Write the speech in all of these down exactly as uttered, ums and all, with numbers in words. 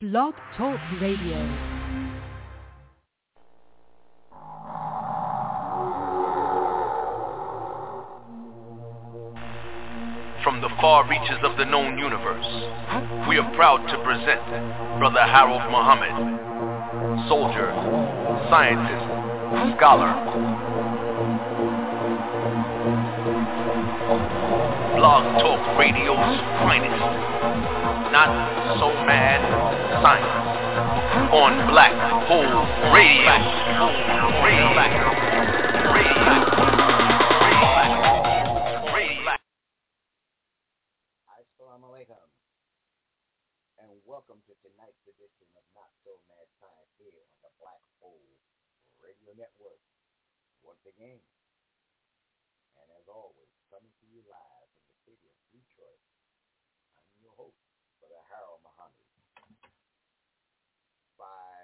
Blog Talk Radio. From the far reaches of the known universe, we are proud to present Brother Harold Muhammad, soldier, scientist, scholar, Blog Talk Radio's finest, Not So Mad Science, on Black Hole Radio. Radio. Radio. Assalamu alaikum, and welcome to tonight's edition of Not So Mad Science here on the Black Hole Radio Network. Once again, and as always, coming to you live from the city of Detroit, I'm your host, Brother Harold Muhammad. By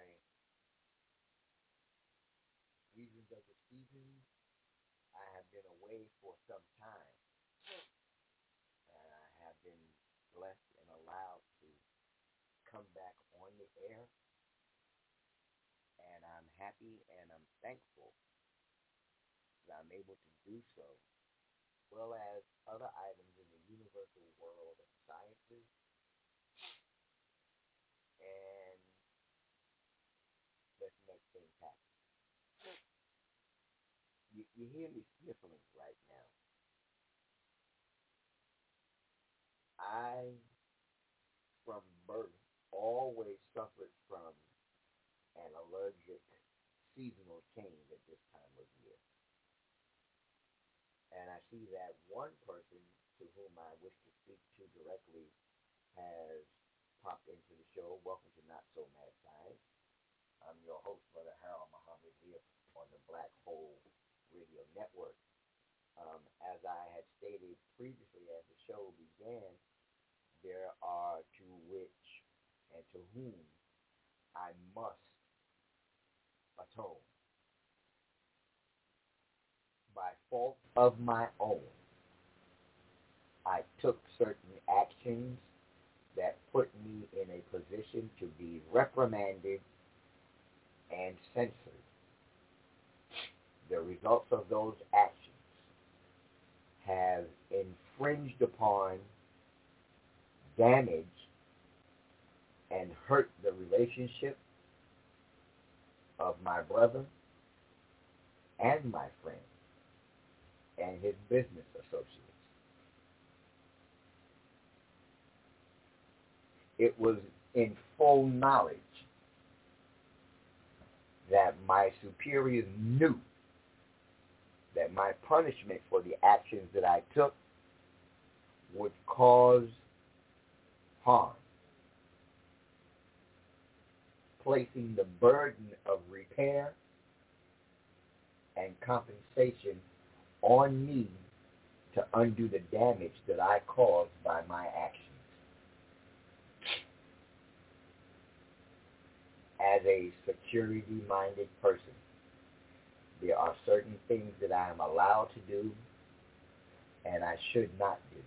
reasons of the season, I have been away for some time. Been blessed and allowed to come back on the air, and I'm happy and I'm thankful that I'm able to do so, as well as other items in the universal world of sciences. And let's make things happen. You, you hear me sniffling right now. I, from birth, always suffered from an allergic seasonal change at this time of year. And I see that one person to whom I wish to speak to directly has popped into the show. Welcome to Not So Mad Science. I'm your host, Brother Harold Muhammad, here on the Black Hole Radio Network. Um, as I had stated previously as the show began, there are to which and to whom I must atone. By fault of my own, I took certain actions that put me in a position to be reprimanded and censored. The results of those actions have infringed upon, damaged, and hurt the relationship of my brother and my friend and his business associates. It was in full knowledge that my superiors knew that my punishment for the actions that I took would cause harm, placing the burden of repair and compensation on me to undo the damage that I caused by my actions. As a security-minded person, there are certain things that I am allowed to do and I should not do.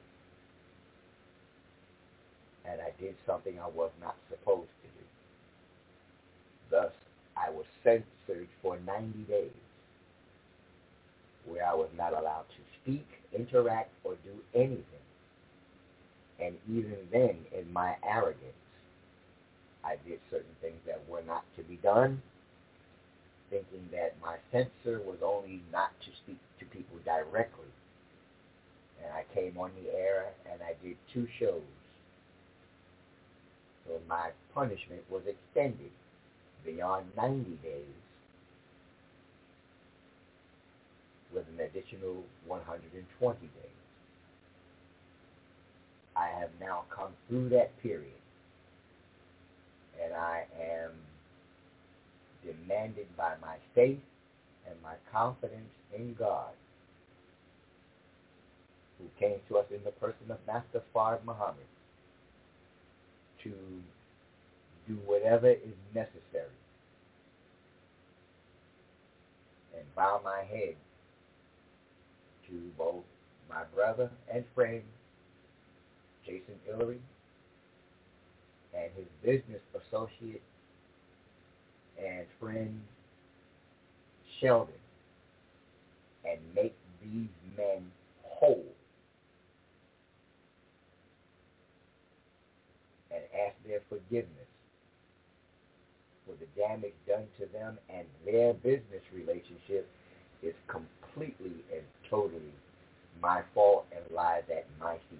And I did something I was not supposed to do. Thus, I was censored for ninety days, where I was not allowed to speak, interact, or do anything. And even then, in my arrogance, I did certain things that were not to be done, thinking that my censor was only not to speak to people directly. And I came on the air and I did two shows. So my punishment was extended beyond ninety days with an additional one hundred twenty days. I have now come through that period, and I am demanded by my faith and my confidence in God, who came to us in the person of Master Fard Muhammad, to do whatever is necessary and bow my head to both my brother and friend, Jason Hillary, and his business associate and friend Sheldon and make these men whole and ask their forgiveness for the damage done to them and their business relationship is completely and totally my fault and lies at my feet.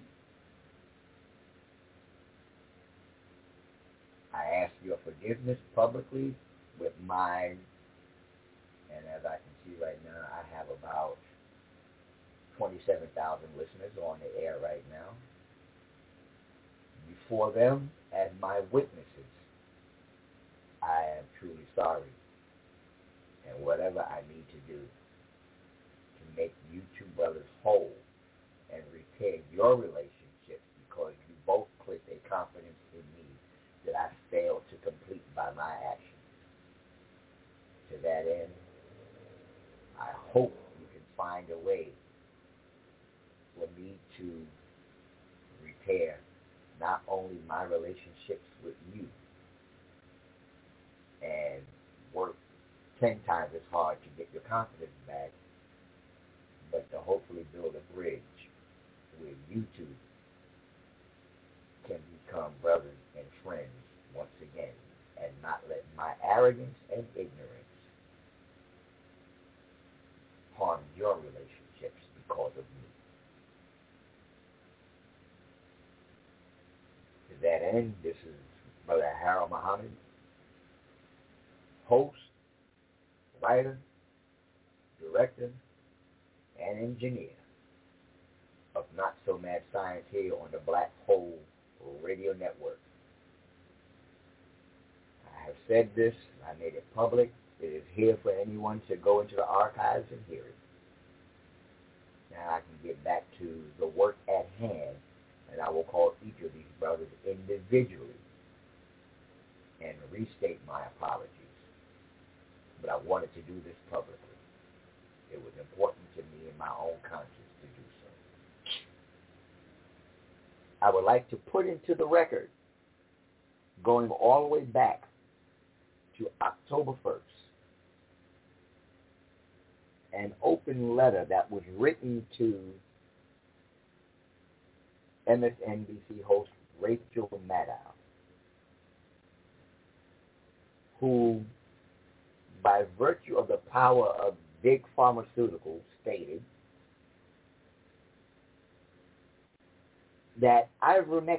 I ask your forgiveness publicly with my, and as I can see right now, I have about twenty-seven thousand listeners on the air right now. Before them, as my witnesses, I am truly sorry. And whatever I need to do to make you two brothers whole and repair your relationships, because you both placed a confidence in me that I failed to complete by my actions. To that end, I hope you can find a way for me to repair not only my relationships with you and work ten times as hard to get your confidence back, but to hopefully build a bridge where you two can become brothers and friends once again, and not let my arrogance and ignorance harm your relationships because of me. To that end, this is Brother Harold Muhammad, host, writer, director, and engineer of Not So Mad Science here on the Black Hole Radio Network. I have said this, I made it public. It is here for anyone to go into the archives and hear it. Now I can get back to the work at hand, and I will call each of these brothers individually and restate my apologies. But I wanted to do this publicly. It was important to me in my own conscience to do so. I would like to put into the record, going all the way back to October first, an open letter that was written to M S N B C host Rachel Maddow, who, by virtue of the power of big pharmaceuticals, stated that ivermectin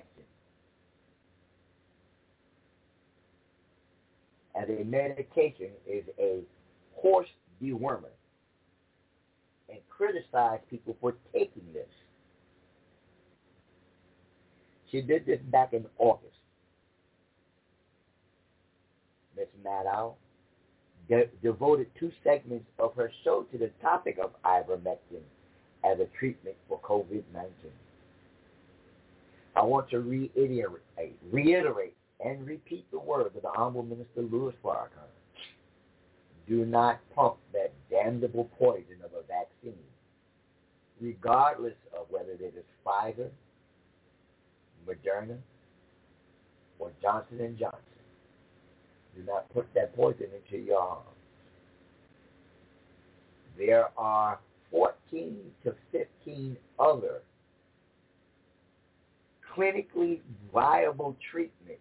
as a medication is a horse dewormer, and criticized people for taking this. She did this back in August. Miz Maddow de- devoted two segments of her show to the topic of ivermectin as a treatment for covid nineteen. I want to reiterate, reiterate and repeat the words of the Honorable Minister Louis Farrakhan. Do not pump that damnable poison of a vaccine, regardless of whether it is Pfizer, Moderna, or Johnson and Johnson. Do not put that poison into your arms. There are fourteen to fifteen other clinically viable treatments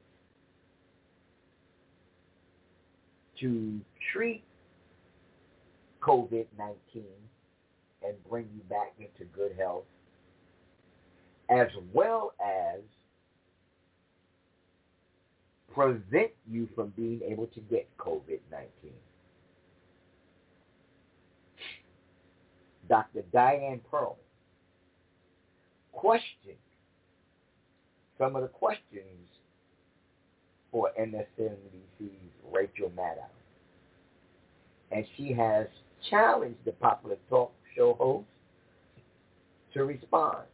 to treat covid nineteen and bring you back into good health, as well as prevent you from being able to get covid nineteen. Doctor Diane Pearl questioned some of the questions for M S N B C's Rachel Maddow. And she has challenged the popular talk show host to respond.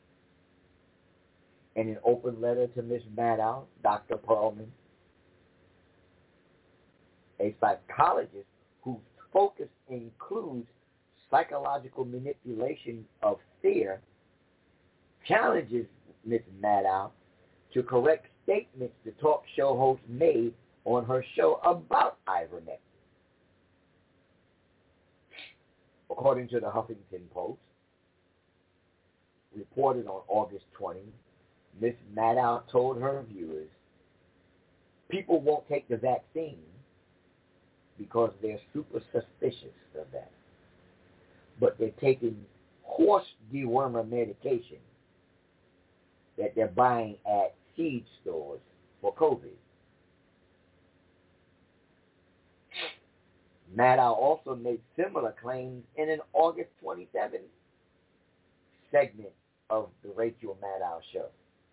In an open letter to Miz Maddow, Doctor Perlman, a psychologist whose focus includes psychological manipulation of fear, challenges Miz Maddow to correct statements the talk show host made on her show about ivermectin. According to the Huffington Post, reported on August twentieth, Miz Maddow told her viewers, people won't take the vaccine because they're super suspicious of that. But they're taking horse dewormer medication that they're buying at seed stores for COVID. Maddow also made similar claims in an August twenty-seventh segment of the Rachel Maddow Show.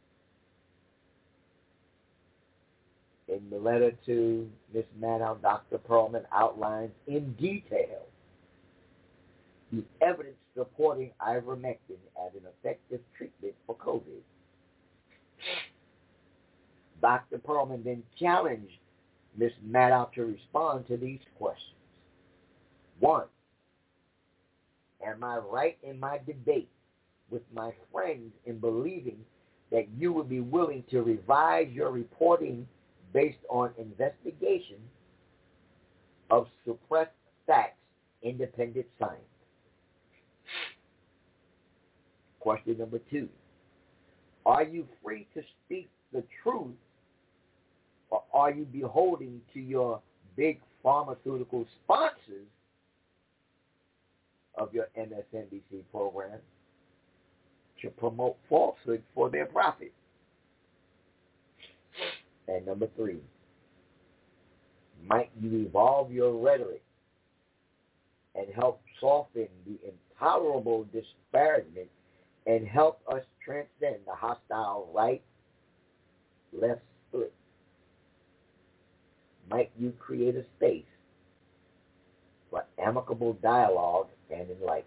In the letter to Miz Maddow, Doctor Perlman outlines in detail the evidence supporting ivermectin as an effective treatment for COVID. Doctor Perlman then challenged Miz Maddow to respond to these questions. One, am I right in my debate with my friends in believing that you would be willing to revise your reporting based on investigation of suppressed facts, independent science? Question number two, are you free to speak the truth, or are you beholden to your big pharmaceutical sponsors of your M S N B C program to promote falsehood for their profit? And number three, might you evolve your rhetoric and help soften the intolerable disparagement and help us transcend the hostile right-left split? Might you create a space for amicable dialogue and enlightenment?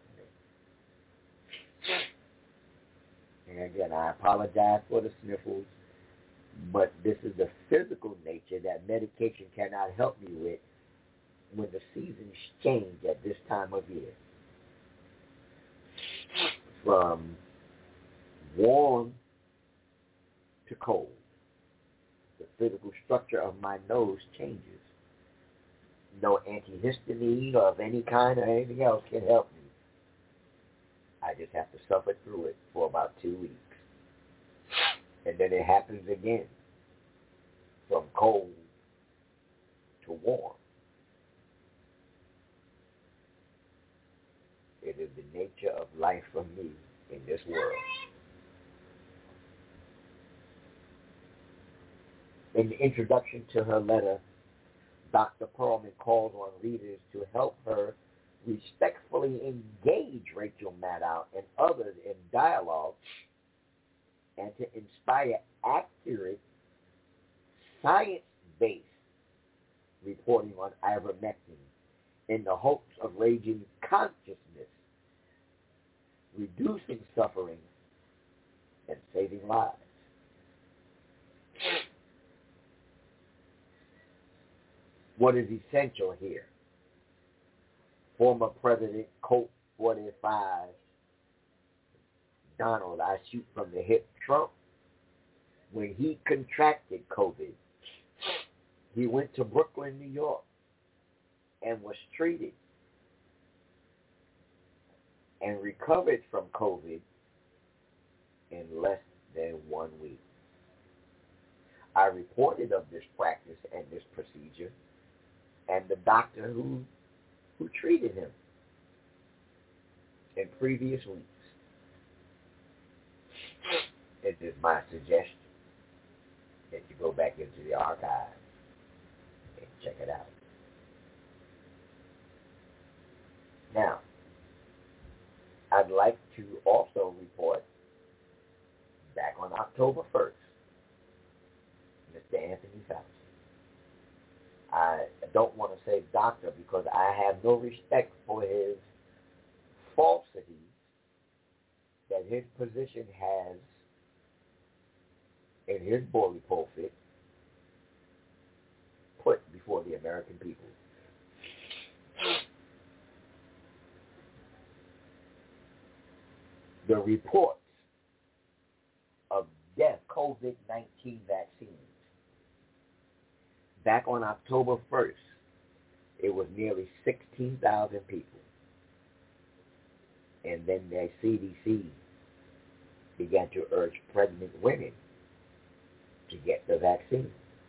And again, I apologize for the sniffles, but this is the physical nature that medication cannot help me with when the seasons change at this time of year. From warm to cold, the physical structure of my nose changes. No antihistamine or of any kind or anything else can help me. I just have to suffer through it for about two weeks. And then it happens again, from cold to warm. It is the nature of life for me in this world. In the introduction to her letter, Doctor Perlman calls on readers to help her respectfully engage Rachel Maddow and others in dialogue and to inspire accurate, science-based reporting on ivermectin in the hopes of raising consciousness, reducing suffering, and saving lives. What is essential here? Former President Colt forty-five, Donald, I shoot from the hip Trump, when he contracted COVID, he went to Brooklyn, New York, and was treated and recovered from COVID in less than one week. I reported of this practice and this procedure and the doctor who who treated him in previous weeks. It is my suggestion that you go back into the archives and check it out. Now, I'd like to also report back on October first, Mister Anthony Fauci. I don't want to say doctor because I have no respect for his falsities that his position has in his bully pulpit put before the American people. The reports of death, COVID nineteen vaccines. Back on October first, it was nearly sixteen thousand people. And then the C D C began to urge pregnant women to get the vaccine.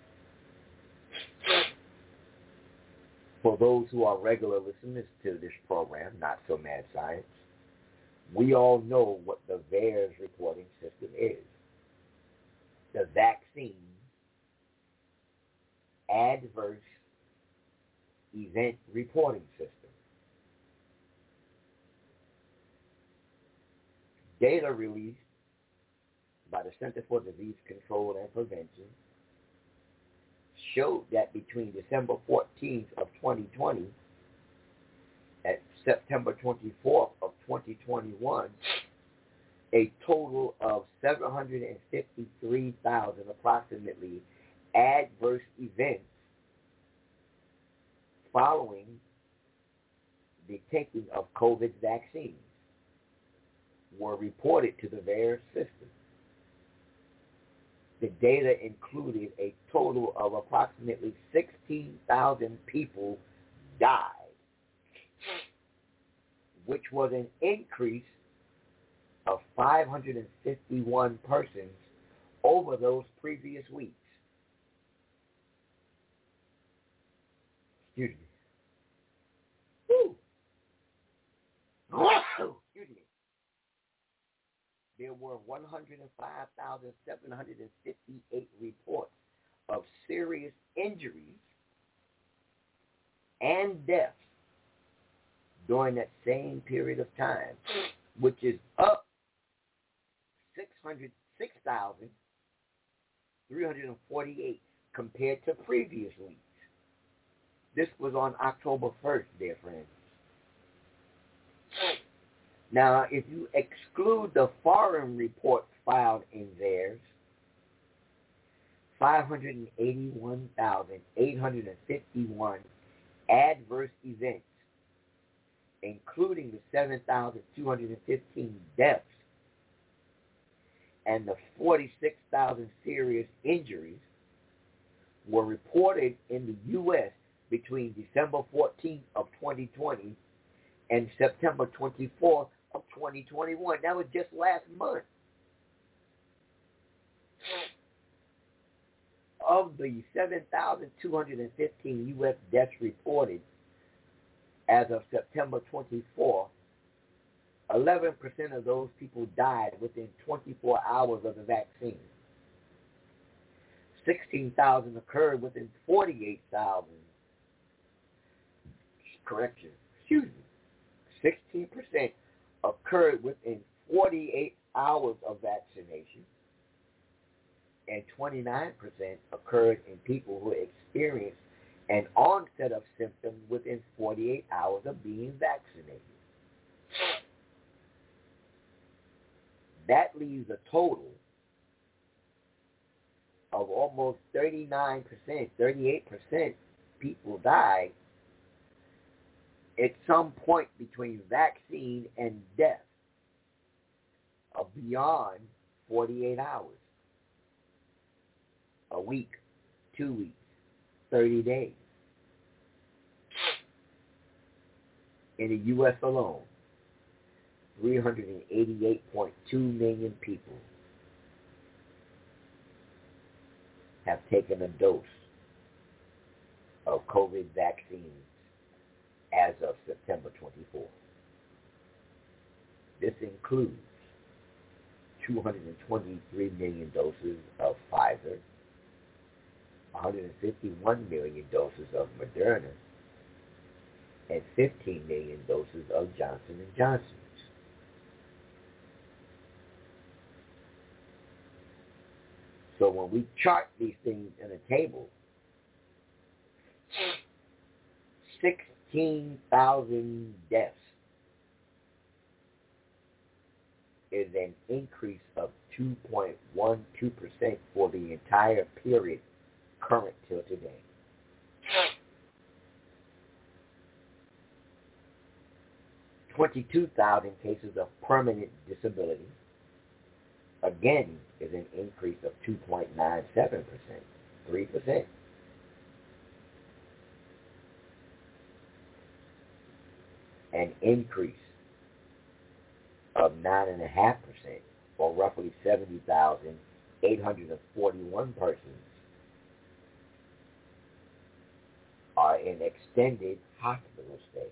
For those who are regular listeners to this program, Not So Mad Science, we all know what the VAERS reporting system is. The Vaccine Adverse Event Reporting System. Data released by the Center for Disease Control and Prevention showed that between December fourteenth of twenty twenty and September twenty-fourth of twenty twenty-one, a total of seven hundred fifty-three thousand approximately adverse events following the taking of COVID vaccines were reported to the VAERS system. The data included a total of approximately sixteen thousand people died, which was an increase of five hundred fifty-one persons over those previous weeks. Excuse me. Woo. Excuse me. There were one hundred five thousand seven hundred fifty-eight reports of serious injuries and deaths during that same period of time, which is up six hundred six thousand three hundred forty-eight compared to previous weeks. This was on October first, dear friends. Now, if you exclude the foreign reports filed in VAERS, five hundred eighty-one thousand eight hundred fifty-one adverse events, including the seven thousand two hundred fifteen deaths and the forty-six thousand serious injuries, were reported in the U S between December fourteenth of twenty twenty and September twenty-fourth of twenty twenty-one. That was just last month. Of the seven thousand two hundred fifteen U S deaths reported as of September twenty-fourth, eleven percent of those people died within twenty-four hours of the vaccine. sixteen thousand occurred within forty-eight thousand. Correction, excuse me. sixteen percent occurred within forty-eight hours of vaccination, and twenty-nine percent occurred in people who experienced an onset of symptoms within forty-eight hours of being vaccinated. That leaves a total of almost thirty-nine percent, thirty-eight percent people died at some point between vaccine and death of beyond forty-eight hours, a week, two weeks, thirty days. In the U S alone, three hundred eighty-eight point two million people have taken a dose of COVID vaccines as of September twenty-fourth. This includes two hundred twenty-three million doses of Pfizer, one hundred fifty-one million doses of Moderna, and fifteen million doses of Johnson and Johnson. So when we chart these things in a table, sixteen thousand deaths is an increase of two point one two percent for the entire period current till today. twenty-two thousand cases of permanent disability, again, is an increase of two point nine seven percent, three percent. An increase of nine point five percent, or roughly seventy thousand eight hundred forty-one persons, are in extended hospital stays,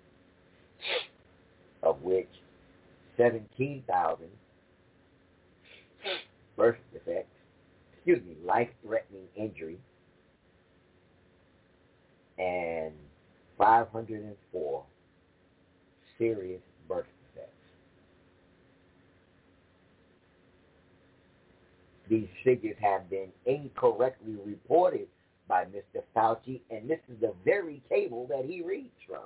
of which seventeen thousand birth defects, excuse me, life-threatening injury, and five hundred four serious birth defects. These figures have been incorrectly reported by Mister Fauci, and this is the very table that he reads from.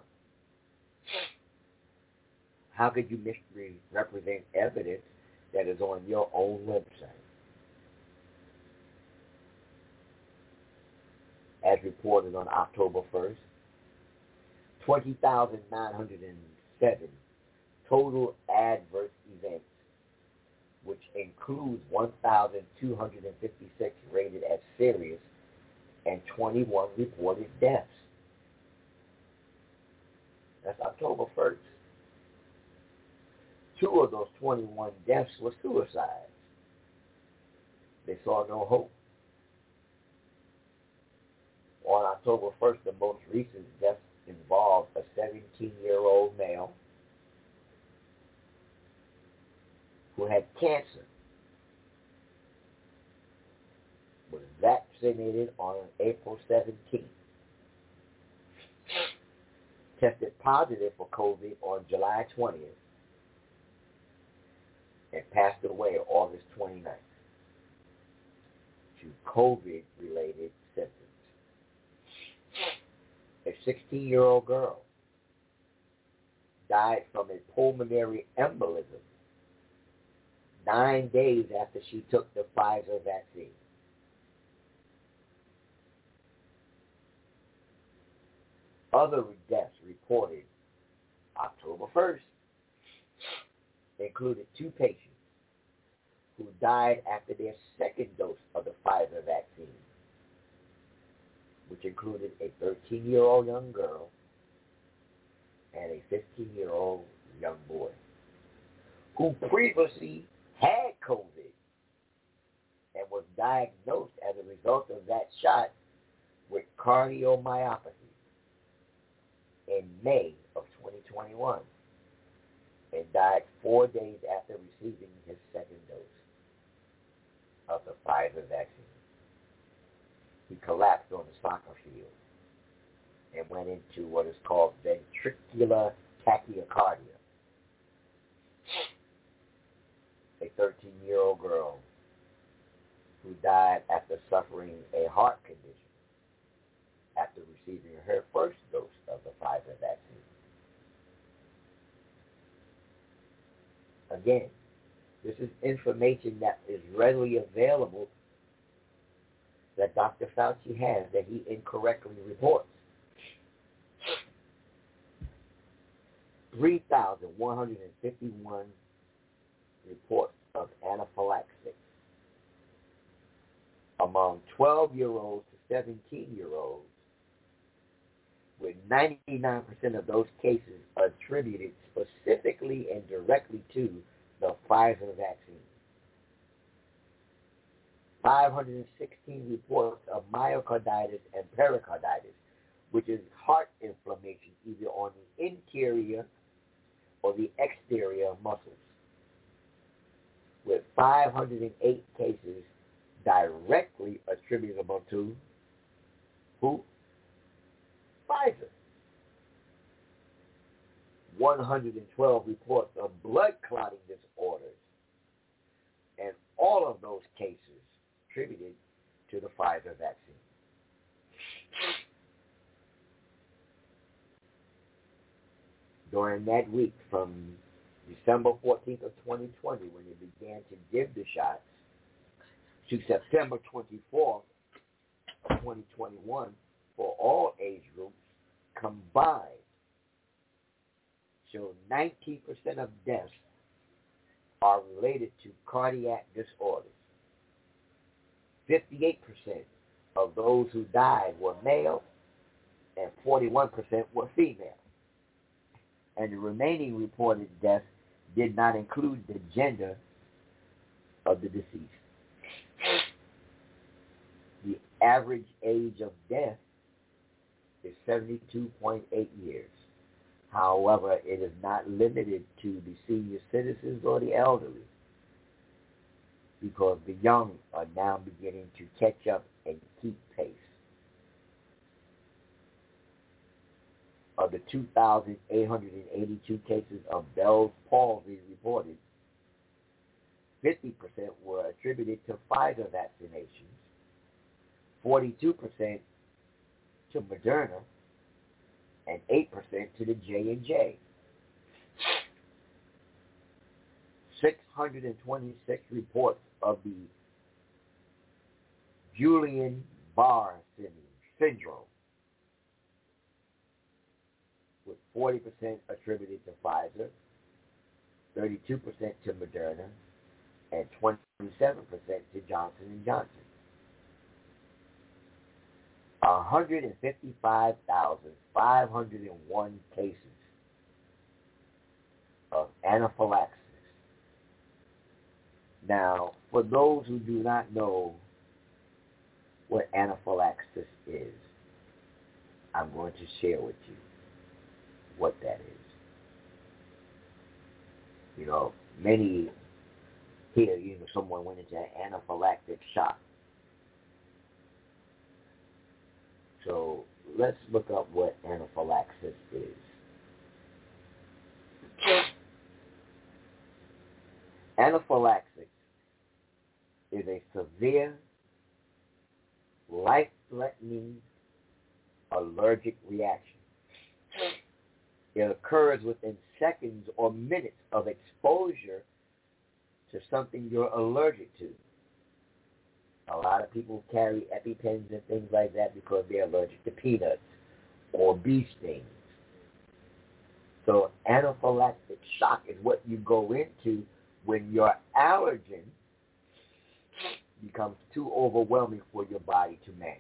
How could you misrepresent evidence that is on your own website? As reported on October first, twenty thousand nine hundred seven total adverse events, which includes one thousand two hundred fifty-six rated as serious and twenty-one reported deaths. That's October first. Two of those twenty-one deaths were suicides. They saw no hope. On October first, the most recent death involved a seventeen-year-old male who had cancer, was vaccinated on April seventeenth, tested positive for COVID on July twentieth, and passed away on August twenty-ninth to COVID-related symptoms. A sixteen-year-old girl died from a pulmonary embolism nine days after she took the Pfizer vaccine. Other deaths reported October first included two patients who died after their second dose of the Pfizer vaccine, which included a thirteen-year-old young girl and a fifteen-year-old young boy who previously had COVID and was diagnosed as a result of that shot with cardiomyopathy in May of twenty twenty-one and died four days after receiving his second dose of the Pfizer vaccine. He collapsed on the soccer field and went into what is called ventricular tachycardia. A thirteen-year-old girl who died after suffering a heart condition after receiving her first dose of the Pfizer vaccine. Again, this is information that is readily available that Doctor Fauci has that he incorrectly reports. three thousand one hundred fifty-one reports of anaphylaxis among twelve-year-olds to seventeen-year-olds, with ninety-nine percent of those cases attributed specifically and directly to the Pfizer vaccine. five hundred sixteen reports of myocarditis and pericarditis, which is heart inflammation either on the interior or the exterior muscles, with five hundred eight cases directly attributable to who? Pfizer. one hundred twelve reports of blood clotting disorders, and all of those cases attributed to the Pfizer vaccine. During that week from December fourteenth of twenty twenty, when they began to give the shots, to September twenty-fourth of twenty twenty-one, for all age groups combined, showed nineteen percent of deaths are related to cardiac disorders. fifty-eight percent of those who died were male and forty-one percent were female. And the remaining reported deaths did not include the gender of the deceased. The average age of death is seventy-two point eight years. However, it is not limited to the senior citizens or the elderly, because the young are now beginning to catch up and keep pace. Of the two thousand eight hundred eighty-two cases of Bell's palsy reported, fifty percent were attributed to Pfizer vaccinations, forty-two percent to Moderna, and eight percent to the J and J. six hundred twenty-six reports of the Guillain-Barré syndrome, with forty percent attributed to Pfizer, thirty-two percent to Moderna, and twenty-seven percent to Johnson and Johnson. one hundred fifty-five thousand five hundred one cases of anaphylaxis. Now, for those who do not know what anaphylaxis is, I'm going to share with you what that is. You know, many here, you know, someone went into anaphylactic shock. So let's look up what anaphylaxis is. Anaphylaxis is a severe, life-threatening allergic reaction. It occurs within seconds or minutes of exposure to something you're allergic to. A lot of people carry EpiPens and things like that because they're allergic to peanuts or bee stings. So anaphylactic shock is what you go into when your allergen becomes too overwhelming for your body to manage.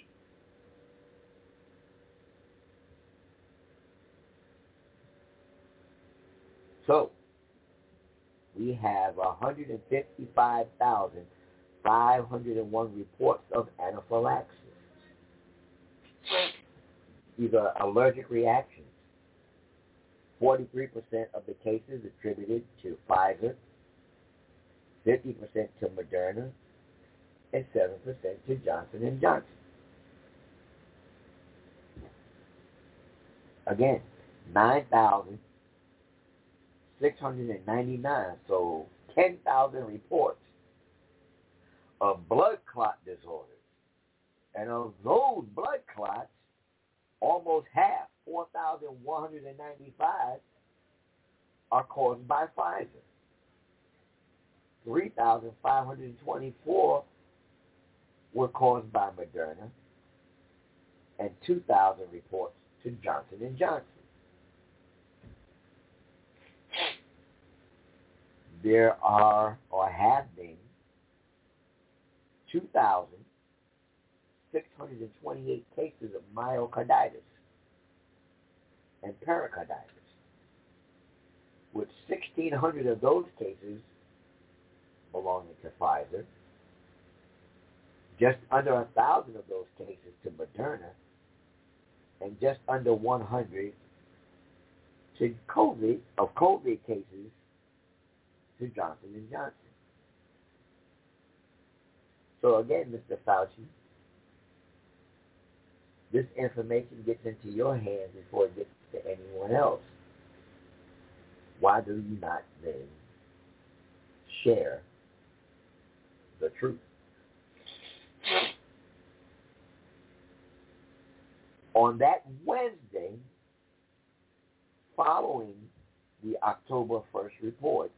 So we have one hundred fifty-five thousand five hundred one reports of anaphylaxis. These are allergic reactions. forty-three percent of the cases attributed to Pfizer, fifty percent to Moderna, and seven percent to Johnson and Johnson. Again, nine thousand six hundred ninety-nine, so ten thousand reports of blood clot disorders. And of those blood clots, almost half, four thousand one hundred ninety-five, are caused by Pfizer. three thousand five hundred twenty-four were caused by Moderna, and two thousand reports to Johnson and Johnson. There are, or have been, two thousand six hundred twenty-eight cases of myocarditis and pericarditis, with sixteen hundred of those cases belonging to Pfizer, just under one thousand of those cases to Moderna, and just under one hundred to COVID, of COVID cases to Johnson and Johnson. So again, Mister Fauci, this information gets into your hands before it gets to anyone else. Why do you not then share the truth? On that Wednesday, following the October first report,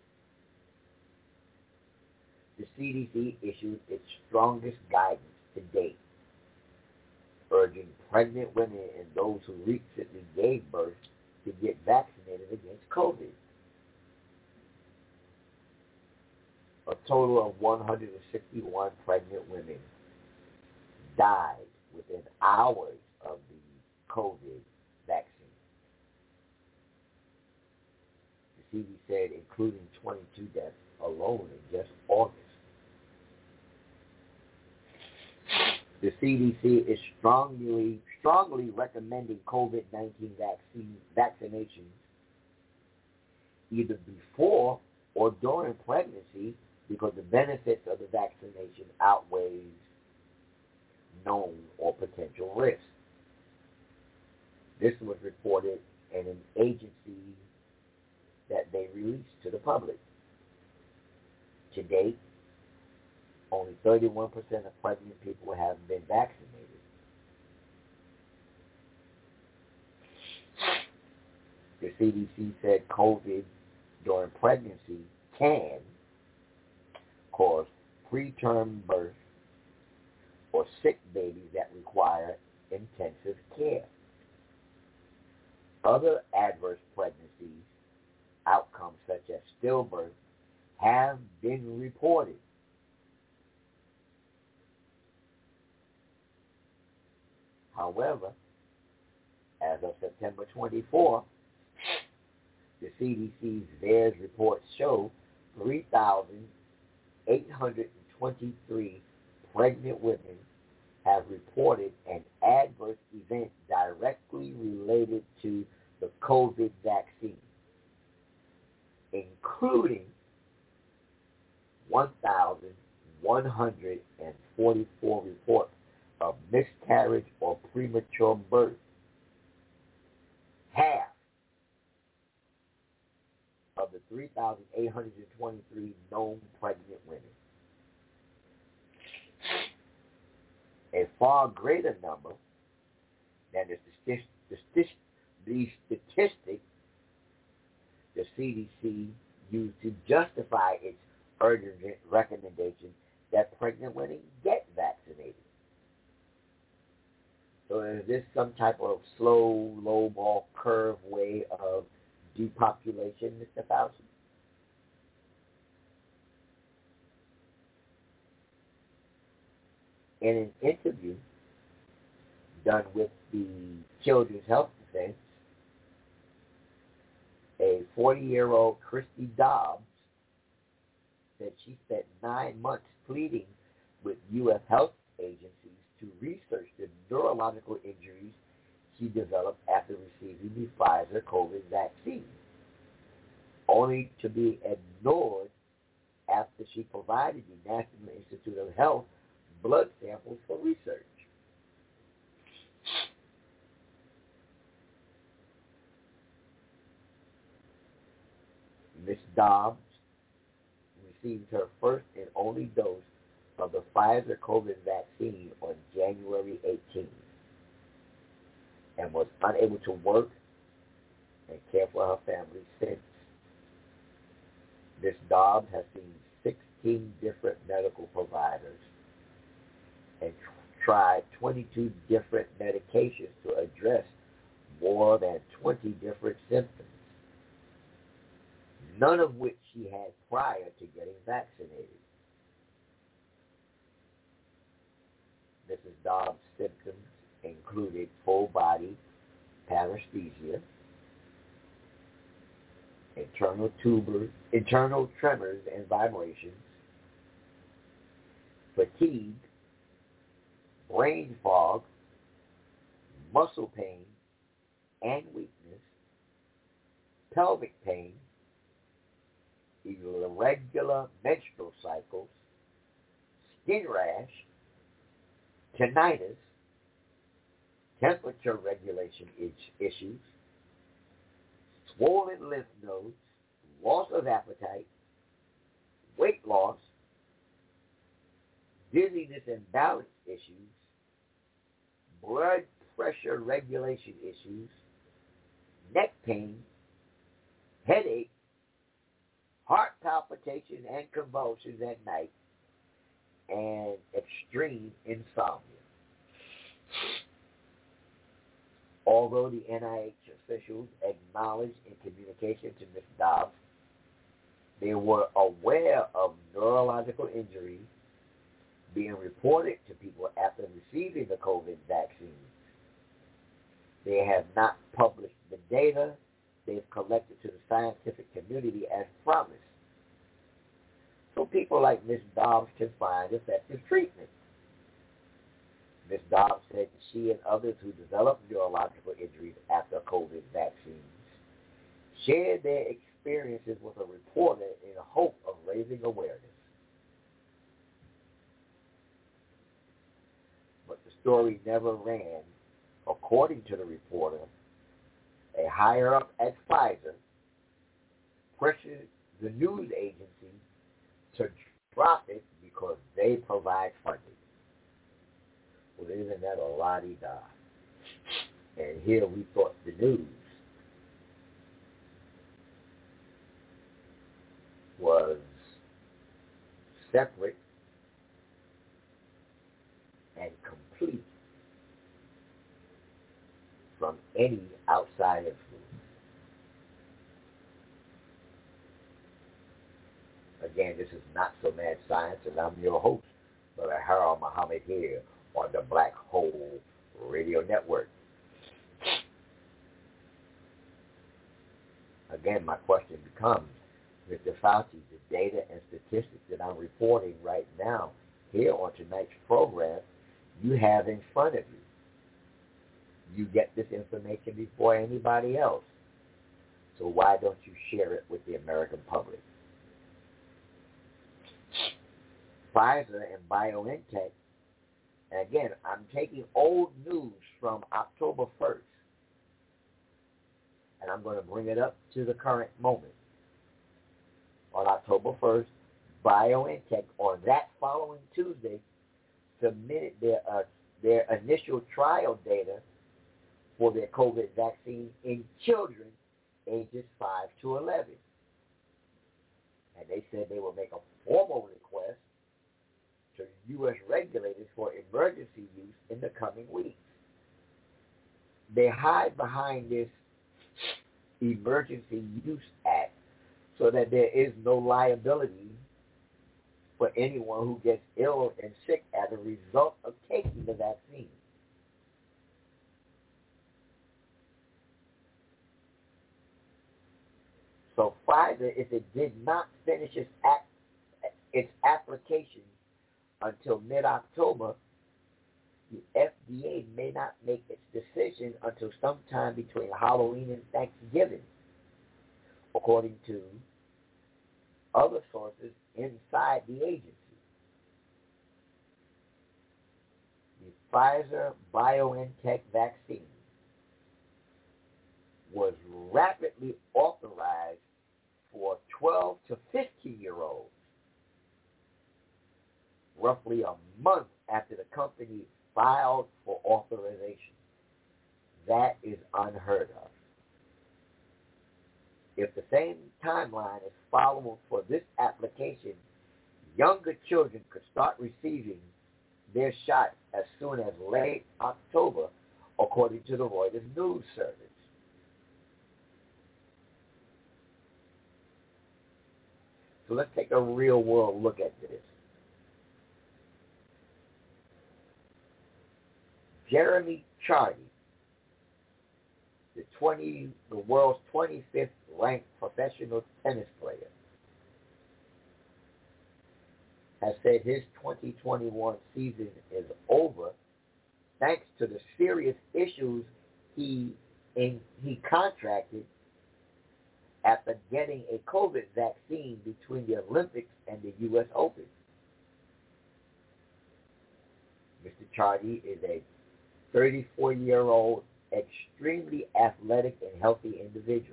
the C D C issued its strongest guidance to date, urging pregnant women and those who recently gave birth to get vaccinated against COVID. a total of one hundred sixty-one pregnant women died within hours of the COVID vaccine. The C D C said including twenty-two deaths alone in just August. The C D C is strongly strongly recommending COVID nineteen vaccine vaccinations either before or during pregnancy because the benefits of the vaccination outweighs known or potential risks. This was reported in an agency that they released to the public. To date, only thirty-one percent of pregnant people have been vaccinated. The C D C said COVID during pregnancy can cause preterm birth or sick babies that require intensive care. Other adverse pregnancies outcomes such as stillbirth have been reported. However, as of September twenty-fourth, the C D C's VAERS reports show three thousand eight hundred twenty-three pregnant women have reported an adverse event directly related to the COVID vaccine, including one thousand one hundred forty-four reports of miscarriage or premature birth. Half of the three thousand eight hundred twenty-three known pregnant women. A far greater number than the statistic, the statistic the C D C used to justify its urgent recommendation that pregnant women get vaccinated. So is this some type of slow, low-ball curve way of depopulation, Mister Fauci? In an interview done with the Children's Health Defense, a forty-year-old Christy Dobbs said she spent nine months pleading with U S health agencies to research the neurological injuries she developed after receiving the Pfizer COVID vaccine, only to be ignored after she provided the National Institute of Health blood samples for research. Miz Dobbs received her first and only dose of the Pfizer COVID vaccine on January eighteenth and was unable to work and care for her family since. Miz Dobbs has seen sixteen different medical providers and tried twenty-two different medications to address more than twenty different symptoms, none of which she had prior to getting vaccinated. Missus Dobbs' symptoms included full-body paresthesia, internal tubers, internal tremors and vibrations, fatigue, brain fog, muscle pain and weakness, pelvic pain, irregular menstrual cycles, skin rash, tinnitus, temperature regulation issues, swollen lymph nodes, loss of appetite, weight loss, dizziness and balance issues, blood pressure regulation issues, neck pain, headache, heart palpitation and convulsions at night, and extreme insomnia. Although the N I H officials acknowledged in communication to Miz Dobbs They were aware of neurological injuries being reported to people after receiving the COVID vaccine. They have not published the data they've collected to the scientific community as promised. So people like Miz Dobbs can find effective treatment. Miz Dobbs said that she and others who developed neurological injuries after COVID vaccines shared their experiences with a reporter in the hope of raising awareness. But the story never ran. According to the reporter, a higher-up at Pfizer pressured the news agency to drop it because they provide funding. Well, isn't that a la-di-da? And here we thought the news was separate and complete from any outside influence. Again, this is Not So Mad Science, and I'm your host, Brother Harold Muhammad, here on the Black Hole Radio Network. Again, my question becomes, Mister Fauci, the data and statistics that I'm reporting right now here on tonight's program, you have in front of you. You get this information before anybody else. So why don't you share it with the American public? Pfizer and BioNTech, and again, I'm taking old news from October first, and I'm going to bring it up to the current moment. On October first, BioNTech, on that following Tuesday, submitted their uh, their initial trial data for their COVID vaccine in children ages five to eleven. And they said they will make a formal request to U S regulators for emergency use in the coming weeks. They hide behind this Emergency Use Act so that there is no liability for anyone who gets ill and sick as a result of taking the vaccine. So Pfizer, if it did not finish its, act, its application until mid-October, the F D A may not make its decision until sometime between Halloween and Thanksgiving, according to other sources inside the agency. The Pfizer-BioNTech vaccine was rapidly authorized for twelve to fifteen-year-olds, roughly a month after the company filed for authorization. That is unheard of. If the same timeline is followed for this application, younger children could start receiving their shot as soon as late October, according to the Reuters news service. So let's take a real-world look at this. Jeremy Chardy, the twenty, the world's twenty-fifth ranked professional tennis player, has said his twenty twenty-one season is over thanks to the serious issues he in, he contracted after getting a COVID vaccine between the Olympics and the U S Open. Mister Chardy is a thirty-four-year-old, extremely athletic and healthy individual.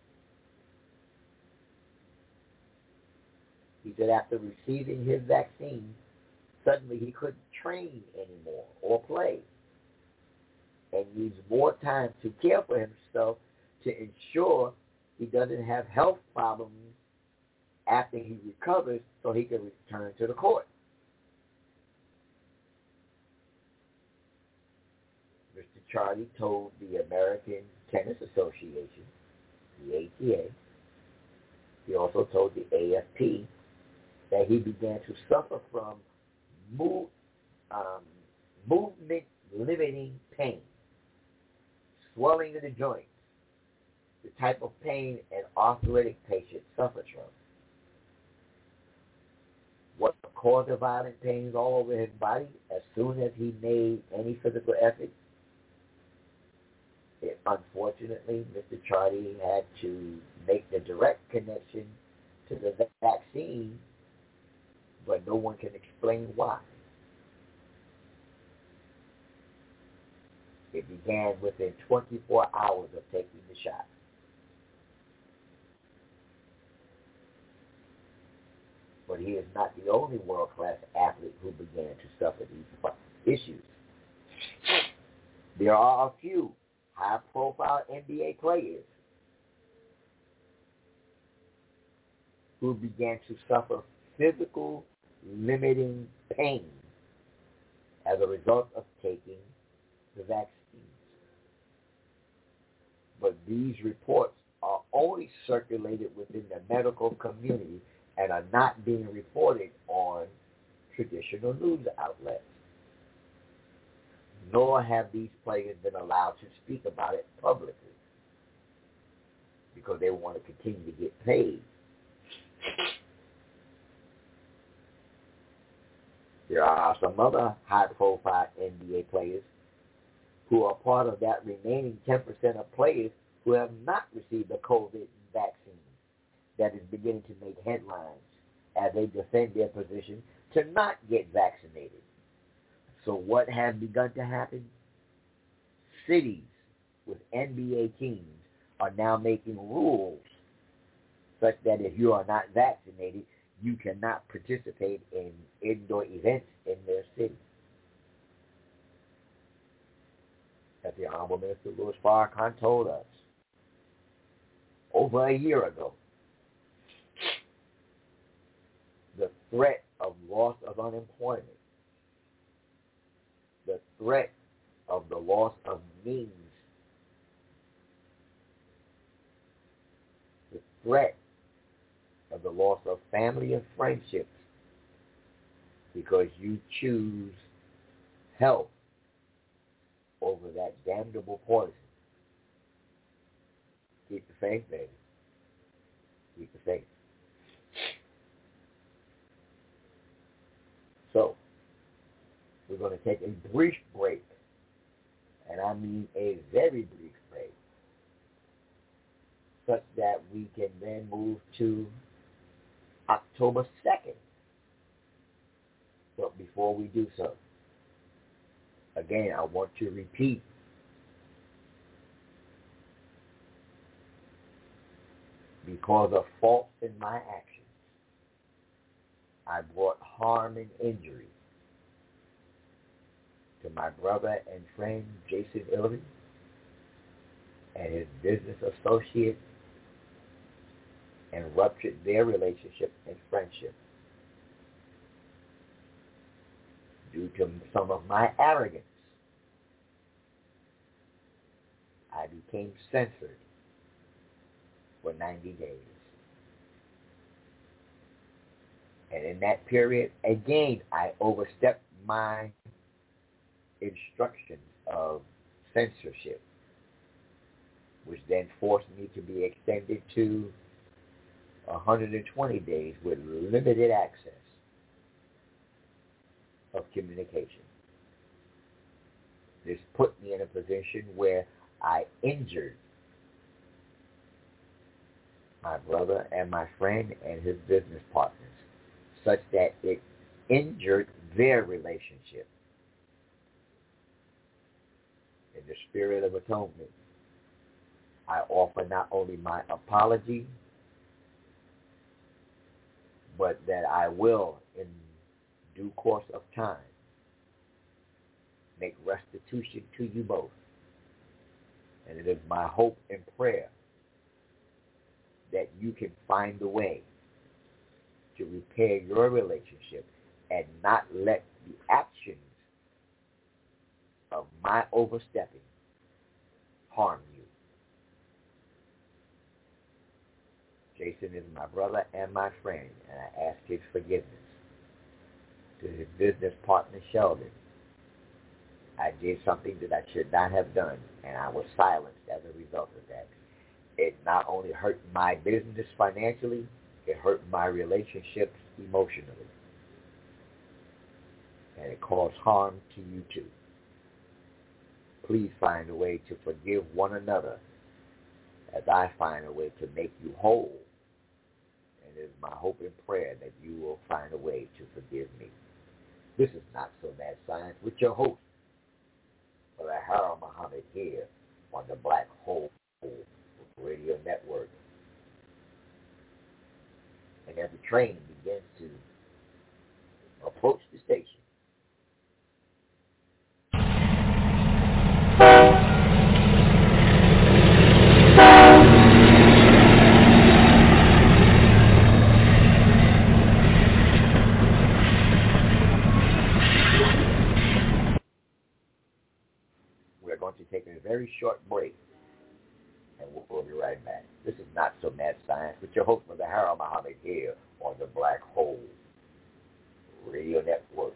He said after receiving his vaccine, suddenly he couldn't train anymore or play, and needs more time to care for himself to ensure he doesn't have health problems after he recovers so he can return to the court. Mister Chardy told the American Tennis Association, the A T A, He also told the A F P that he began to suffer from move, um, movement limiting pain, swelling in the joints, the type of pain an arthritic patient suffers from. What caused the violent pains all over his body as soon as he made any physical effort? It, unfortunately, Mister Charlie had to make the direct connection to the vaccine, but no one can explain why. It began within twenty-four hours of taking the shot. But he is not the only world-class athlete who began to suffer these issues. There are a few high-profile N B A players who began to suffer physical limiting pain as a result of taking the vaccines. But these reports are only circulated within the medical community and are not being reported on traditional news outlets. Nor have these players been allowed to speak about it publicly because they want to continue to get paid. There are some other high-profile N B A players who are part of that remaining ten percent of players who have not received the COVID vaccine that is beginning to make headlines as they defend their position to not get vaccinated. So what has begun to happen? Cities with N B A teams are now making rules such that if you are not vaccinated, you cannot participate in indoor events in their city. As the Honorable Minister Louis Farrakhan told us over a year ago, the threat of loss of unemployment, the threat of the loss of means, the threat of the loss of family and friendships because you choose health over that damnable poison. Keep the faith, baby. Keep the faith. So, we're going to take a brief break, and I mean a very brief break, such that we can then move to October second. But before we do so, again, I want to repeat because of faults in my actions, I brought harm and injury to my brother and friend Jason Hillary and his business associate and ruptured their relationship and friendship due to some of my arrogance. I became censored for ninety days. And in that period, again, I overstepped my instructions of censorship, which then forced me to be extended to one hundred twenty days with limited access of communication. This put me in a position where I injured my brother and my friend and his business partners, such that it injured their relationship. In the spirit of atonement, I offer not only my apology, but that I will, in due course of time, make restitution to you both. And it is my hope and prayer that you can find a way to repair your relationship and not let the actions of my overstepping harm you. Jason is my brother and my friend, and I ask his forgiveness. To his business partner, Sheldon, I did something that I should not have done, and I was silenced as a result of that. It not only hurt my business financially, it hurt my relationships emotionally. And it caused harm to you too. Please find a way to forgive one another as I find a way to make you whole. And it is my hope and prayer that you will find a way to forgive me. This is Not So Mad Science with your host, Brother Harold Muhammad, here on the Black Hole Radio Network. And as the train begins to approach the station, we're going to take a very short break, and we'll, we'll be right back. This is Not So Mad Science with your host, Brother Harold Muhammad, here on the Black Hole Radio Network.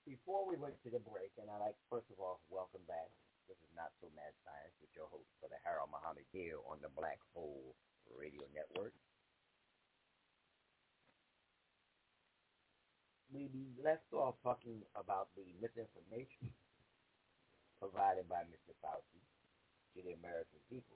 before we went to the break, and I'd like, first of all, welcome back. This is Not So Mad Science with your host, Brother Harold Muhammad, here on the Black Hole Radio Network. We left off talking about the misinformation provided by Mister Fauci to the American people.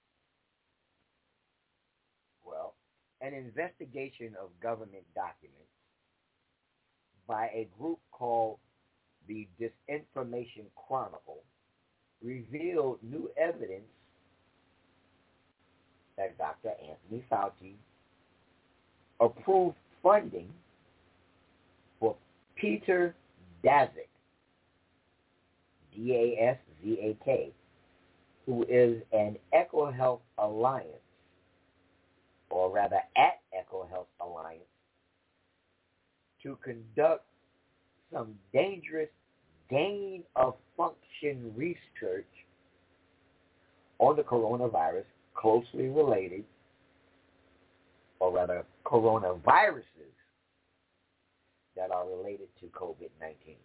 Well, an investigation of government documents by a group called the Disinformation Chronicle revealed new evidence that Doctor Anthony Fauci approved funding for Peter Daszak, D A S Z A K, who is an EcoHealth Alliance, or rather at EcoHealth Alliance, to conduct some dangerous gain-of-function research on the coronavirus closely related, or rather coronaviruses that are related to COVID nineteen.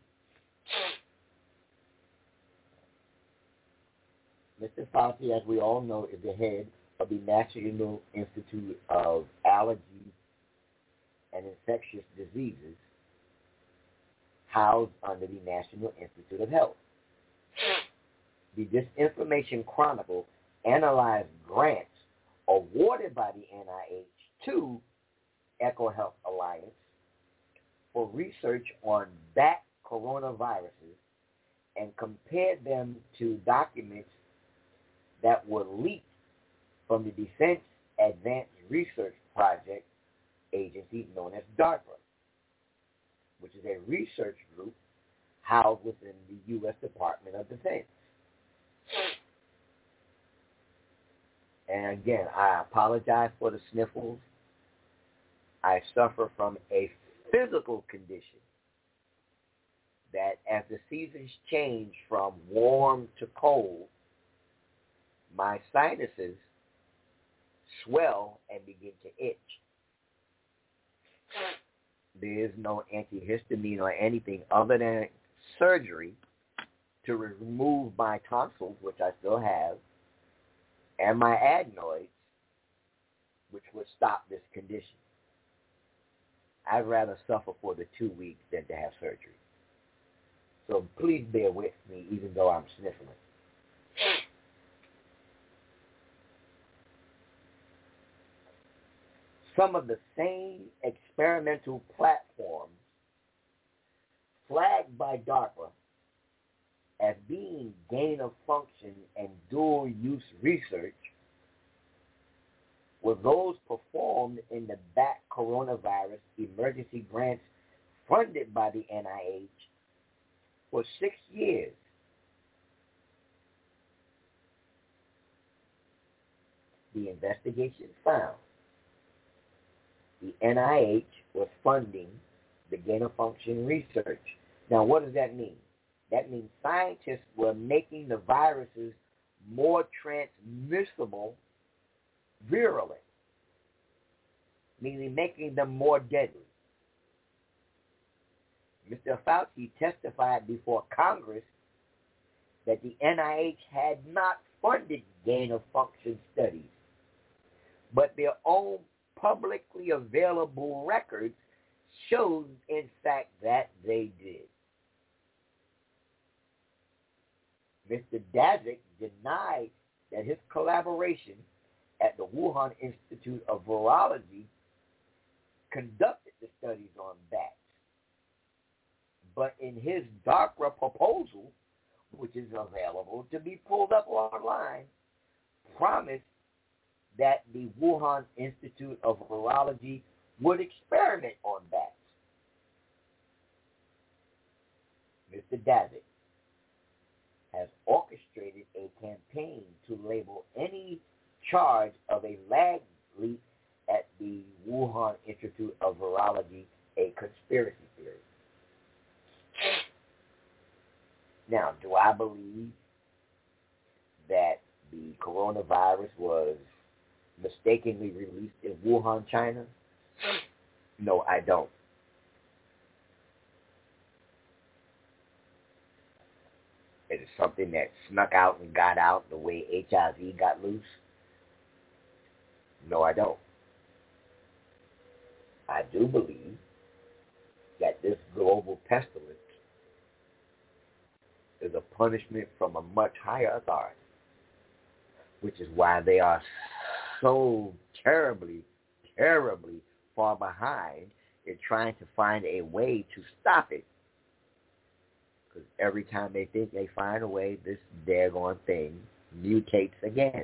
Mister Fauci, as we all know, is the head of the National Institute of Allergy and Infectious Diseases, housed under the National Institute of Health. The Disinformation Chronicle analyzed grants awarded by the N I H to EcoHealth Alliance for research on bat coronaviruses and compared them to documents that were leaked from the Defense Advanced Research Project agency known as DARPA, which is a research group housed within the U S Department of Defense. And again, I apologize for the sniffles. I suffer from a physical condition that as the seasons change from warm to cold, my sinuses swell and begin to itch. There is no antihistamine or anything other than surgery to remove my tonsils, which I still have, and my adenoids, which would stop this condition. I'd rather suffer for the two weeks than to have surgery. So please bear with me, even though I'm sniffling. Some of the same experimental platforms flagged by DARPA as being gain-of-function and dual-use research were those performed in the bat coronavirus emergency grants funded by the N I H for six years. The investigation found the N I H was funding the gain-of-function research. Now, what does that mean? That means scientists were making the viruses more transmissible, virulent, meaning making them more deadly. Mister Fauci testified before Congress that the N I H had not funded gain-of-function studies, but their own publicly available records showed, in fact, that they did. Mister Daszak denied that his collaboration at the Wuhan Institute of Virology conducted the studies on bats. But in his DARPA proposal, which is available to be pulled up online, promised that the Wuhan Institute of Virology would experiment on bats. Mister Daszak has orchestrated a campaign to label any charge of a lag leak at the Wuhan Institute of Virology a conspiracy theory. Now, do I believe that the coronavirus was mistakenly released in Wuhan, China? No, I don't. something that snuck out and got out the way H I V got loose? No, I don't. I do believe that this global pestilence is a punishment from a much higher authority, which is why they are so terribly, terribly far behind in trying to find a way to stop it. Because every time they think they find a way, this daggone thing mutates again.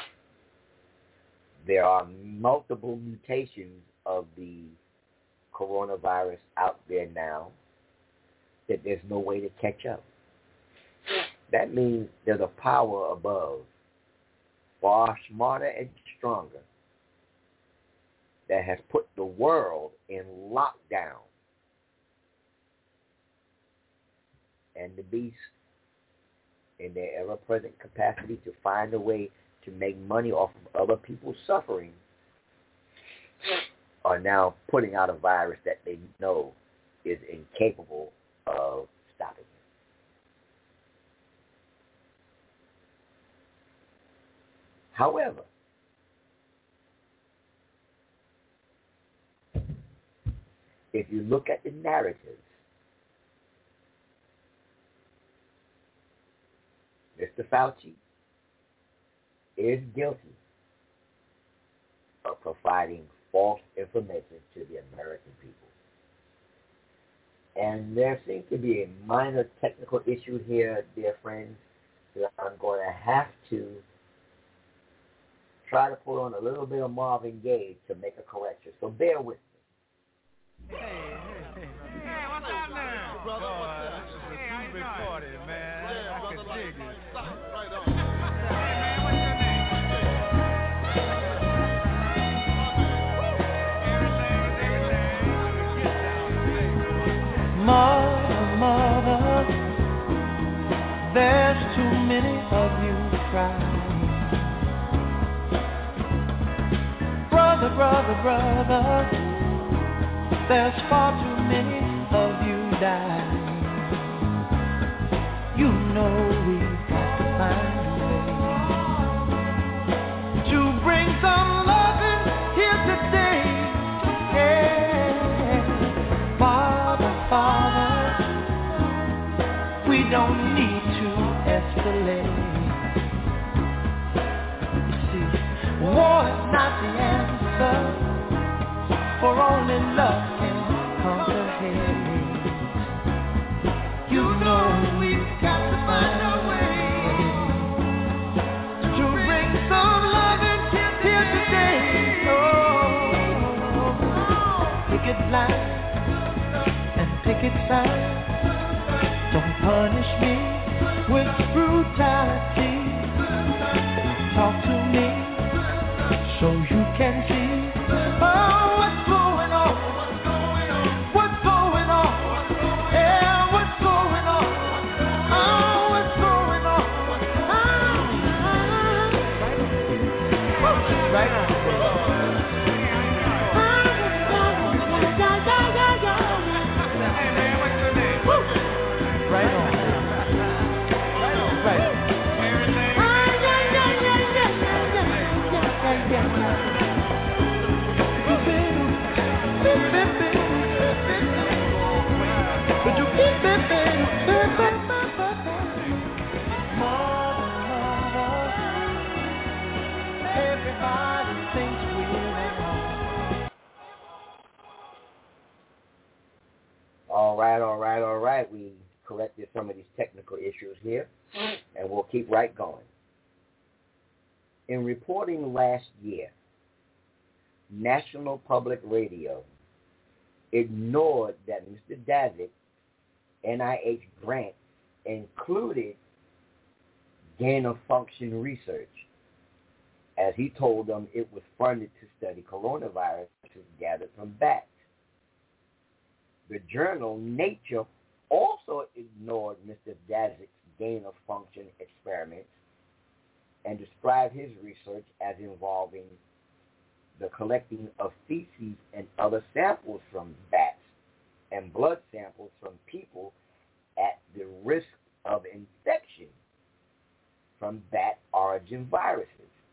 There are multiple mutations of the coronavirus out there now that there's no way to catch up. That means there's a power above, far smarter and stronger, that has put the world in lockdown. And the beast, in their ever-present capacity to find a way to make money off of other people's suffering, are now putting out a virus that they know is incapable of stopping it. However, if you look at the narratives, Mister Fauci is guilty of providing false information to the American people. And there seems to be a minor technical issue here, dear friends, that I'm going to have to try to put on a little bit of Marvin Gaye to make a correction. So bear with me. Hey, hey, hey. Hey, what's up now? Brother, what's up? This is a hey, big party, man. Yeah, I brother, can dig it. Stop right on. Hey, man, what's your name? Mother, mother, there's too many of you crying. Brother, brother, brother, there's far too many of you dying. You know we've got to find a way to bring some loving here today. Yeah. Father, Father, we don't need to escalate. You see, war is not the answer, for only love can conquer hate. You know we've got to find a way to bring some love here today. Oh, picket line and picket sign. Don't punish me with brutality. Talk to me so you can see. Oh, what's going on? What's going on? Yeah, what's going on? Oh, what's going on? Oh, right on. Hey, man, what's your name? Right on. Right on. Right on. Everything. Yeah, yeah, yeah, yeah. All right, all right, all right. We corrected some of these technical issues here, and we'll keep right going. In reporting last year, National Public Radio ignored that Mister Daszak N I H grant included gain-of-function research, as he told them it was funded to study coronaviruses gathered from bats. The journal Nature also ignored Mister Daszak's gain-of-function experiments and described his research as involving the collecting of feces and other samples from bats and blood samples from people at the risk of infection from bat origin viruses.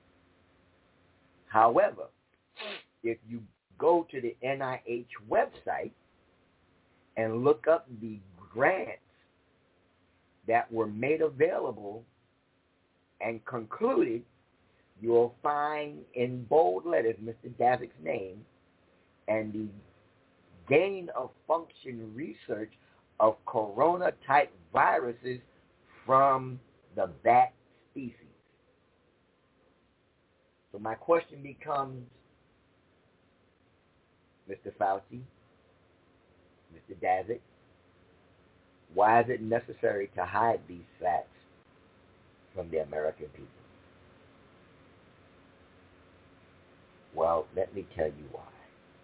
However, if you go to the N I H website and look up the grants that were made available and concluded, you'll find in bold letters Mister Davick's name and the gain of function research of corona-type viruses from the bat species. So my question becomes, Mister Fauci, Mister Davick, why is it necessary to hide these facts from the American people? Well, let me tell you why.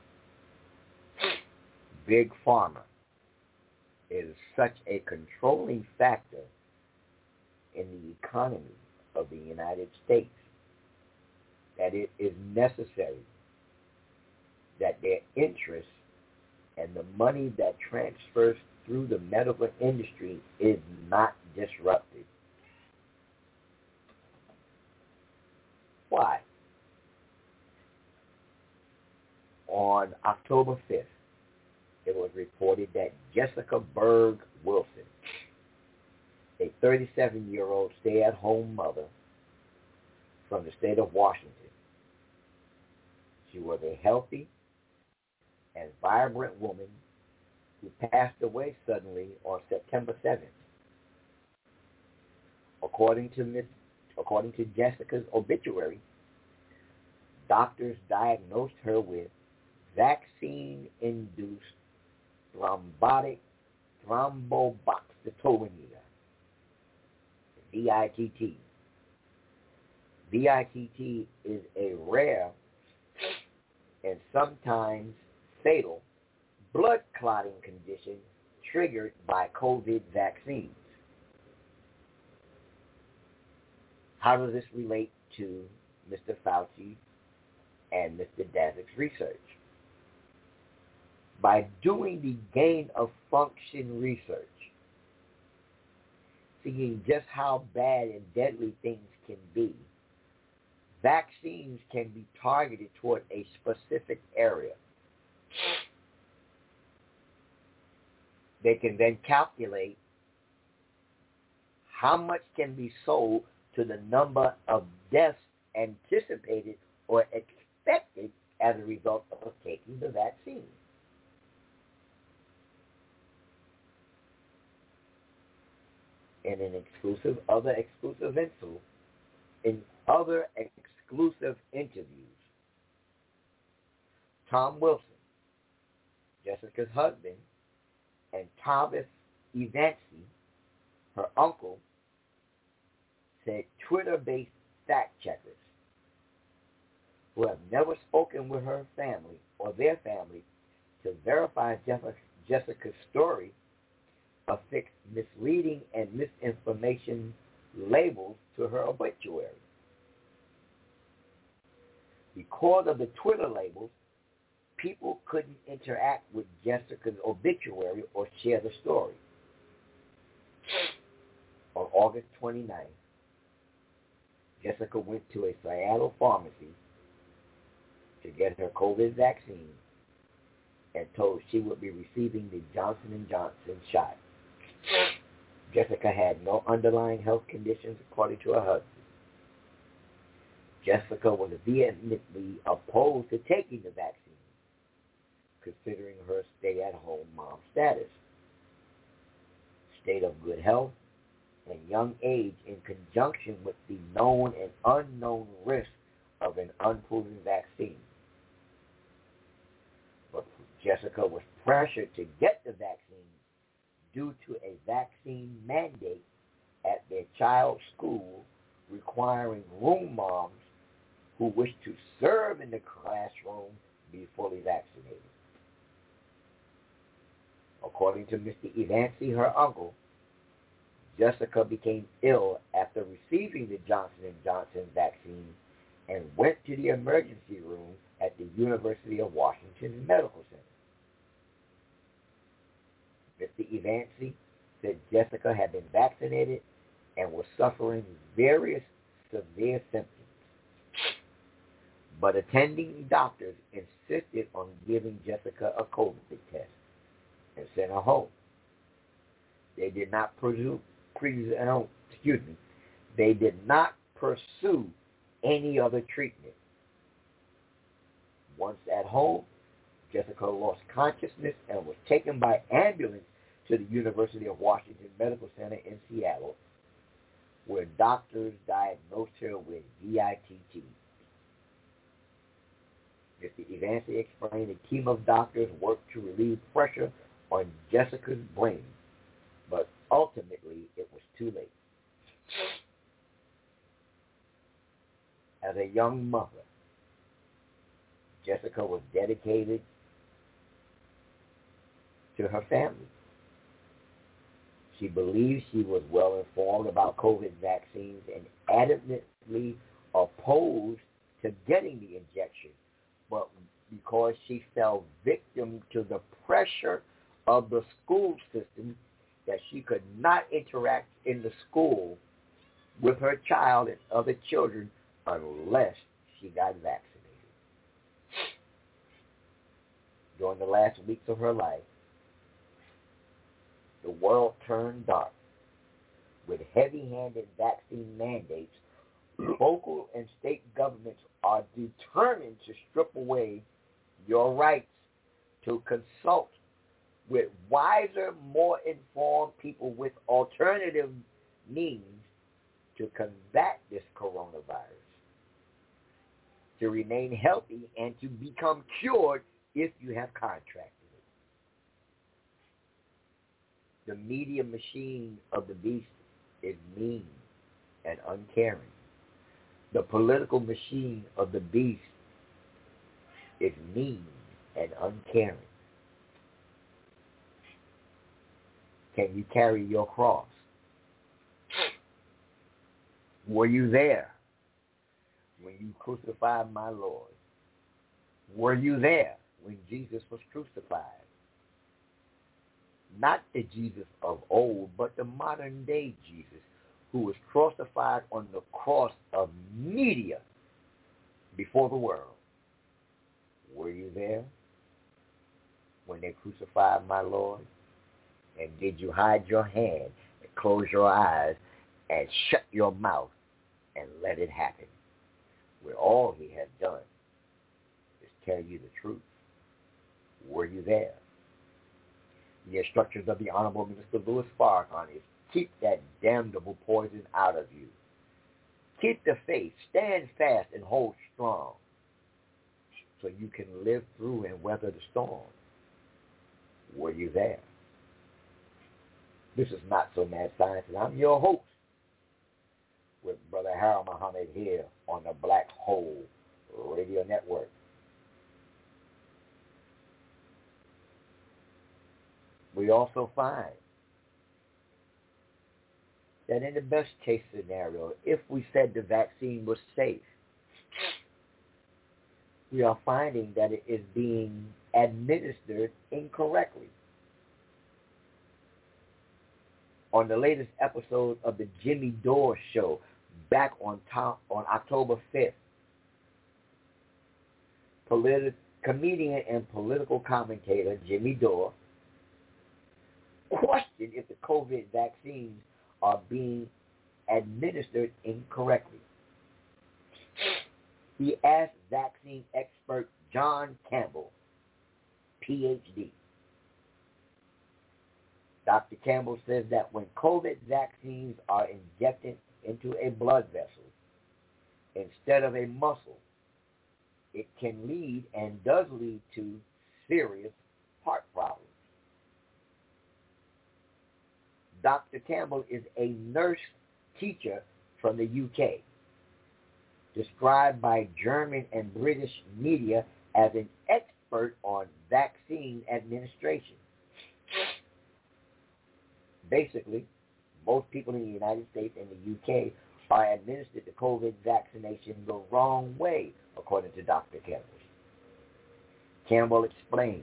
Big Pharma is such a controlling factor in the economy of the United States that it is necessary that their interests and the money that transfers through the medical industry is not disrupted. Why? On October fifth, it was reported that Jessica Berg Wilson, a thirty-seven-year-old stay-at-home mother from the state of Washington, she was a healthy and vibrant woman who passed away suddenly on September seventh. According to Miss, according to Jessica's obituary, doctors diagnosed her with vaccine-induced thrombotic thrombocytopenia, V I T T. V I T T is a rare and sometimes fatal blood clotting condition triggered by COVID vaccines. How does this relate to Mister Fauci and Mister Davick's research? By doing the gain of function research, seeing just how bad and deadly things can be, vaccines can be targeted toward a specific area. They can then calculate how much can be sold to the number of deaths anticipated or expected as a result of taking the vaccine. In an exclusive, other exclusive info, in other exclusive interviews, Tom Wilson, Jessica's husband, and Thomas Evancy, her uncle, said Twitter-based fact-checkers who have never spoken with her family or their family to verify Jessica's story affixed misleading and misinformation labels to her obituary. Because of the Twitter labels, people couldn't interact with Jessica's obituary or share the story. On August twenty-ninth, Jessica went to a Seattle pharmacy to get her COVID vaccine and told she would be receiving the Johnson and Johnson shot. Jessica had no underlying health conditions, according to her husband. Jessica was vehemently opposed to taking the vaccine, considering her stay-at-home mom status, state of good health, and young age in conjunction with the known and unknown risk of an unproven vaccine. But Jessica was pressured to get the vaccine due to a vaccine mandate at their child's school requiring room moms who wish to serve in the classroom be fully vaccinated. According to Mister Evancy, her uncle, Jessica became ill after receiving the Johnson and Johnson vaccine and went to the emergency room at the University of Washington Medical Center. Mister Evancy said Jessica had been vaccinated and was suffering various severe symptoms. But attending doctors insisted on giving Jessica a COVID test and sent her home. They did not pursue, excuse me, they did not pursue any other treatment. Once at home, Jessica lost consciousness and was taken by ambulance to the University of Washington Medical Center in Seattle, where doctors diagnosed her with V I T T. Mister Evansi explained a team of doctors worked to relieve pressure on Jessica's brain, but ultimately it was too late. As a young mother, Jessica was dedicated to her family. She believed she was well informed about COVID vaccines and adamantly opposed to getting the injection, but because she fell victim to the pressure of the school system that she could not interact in the school with her child and other children unless she got vaccinated. During the last weeks of her life, the world turned dark. With heavy-handed vaccine mandates, local and state governments are determined to strip away your rights to consult with wiser, more informed people with alternative means to combat this coronavirus, to remain healthy, and to become cured if you have contracted it. The media machine of the beast is mean and uncaring. The political machine of the beast is mean and uncaring. Can you carry your cross? Were you there when you crucified my Lord? Were you there when Jesus was crucified? Not the Jesus of old, but the modern day Jesus who was crucified on the cross of media before the world. Were you there when they crucified my Lord? And did you hide your hand and close your eyes and shut your mouth and let it happen? Where all he has done is tell you the truth. Were you there? The instructions of the Honorable Minister Louis Farrakhan is keep that damnable poison out of you. Keep the faith, stand fast, and hold strong so you can live through and weather the storm. Were you there? This is Not So Mad Science, and I'm your host with Brother Harold Muhammad here on the Black Hole Radio Network. We also find that in the best case scenario, if we said the vaccine was safe, we are finding that it is being administered incorrectly. On the latest episode of the Jimmy Dore Show, back on top, on October fifth, politi- comedian and political commentator Jimmy Dore questioned if the COVID vaccines are being administered incorrectly. He asked vaccine expert John Campbell, P H D. Doctor Campbell says that when COVID vaccines are injected into a blood vessel instead of a muscle, it can lead and does lead to serious heart problems. Doctor Campbell is a nurse teacher from the U K, described by German and British media as an expert on vaccine administration. Basically, most people in the United States and the U K are administered the COVID vaccination the wrong way, according to Doctor Campbell. Campbell explained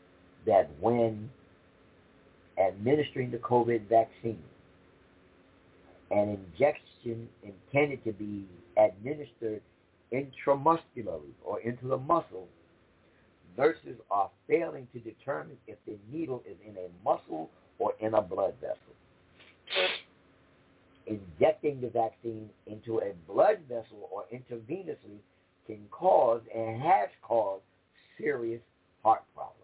that when administering the COVID vaccine, an injection intended to be administered intramuscularly or into the muscle, nurses are failing to determine if the needle is in a muscle or in a blood vessel. Injecting the vaccine into a blood vessel or intravenously can cause and has caused serious heart problems.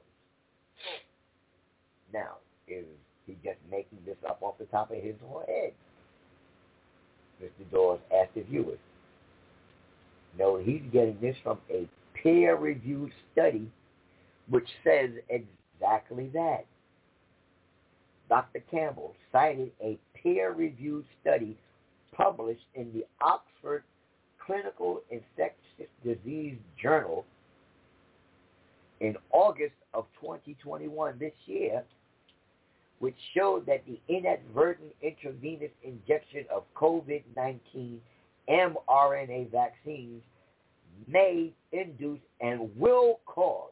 Now, is he just making this up off the top of his head? Mister Dawes asked the viewers. No, he's getting this from a peer-reviewed study which says exactly that. Doctor Campbell cited a peer-reviewed study published in the Oxford Clinical Infectious Disease Journal in August of twenty twenty-one, this year, which showed that the inadvertent intravenous injection of COVID nineteen mRNA vaccines may induce and will cause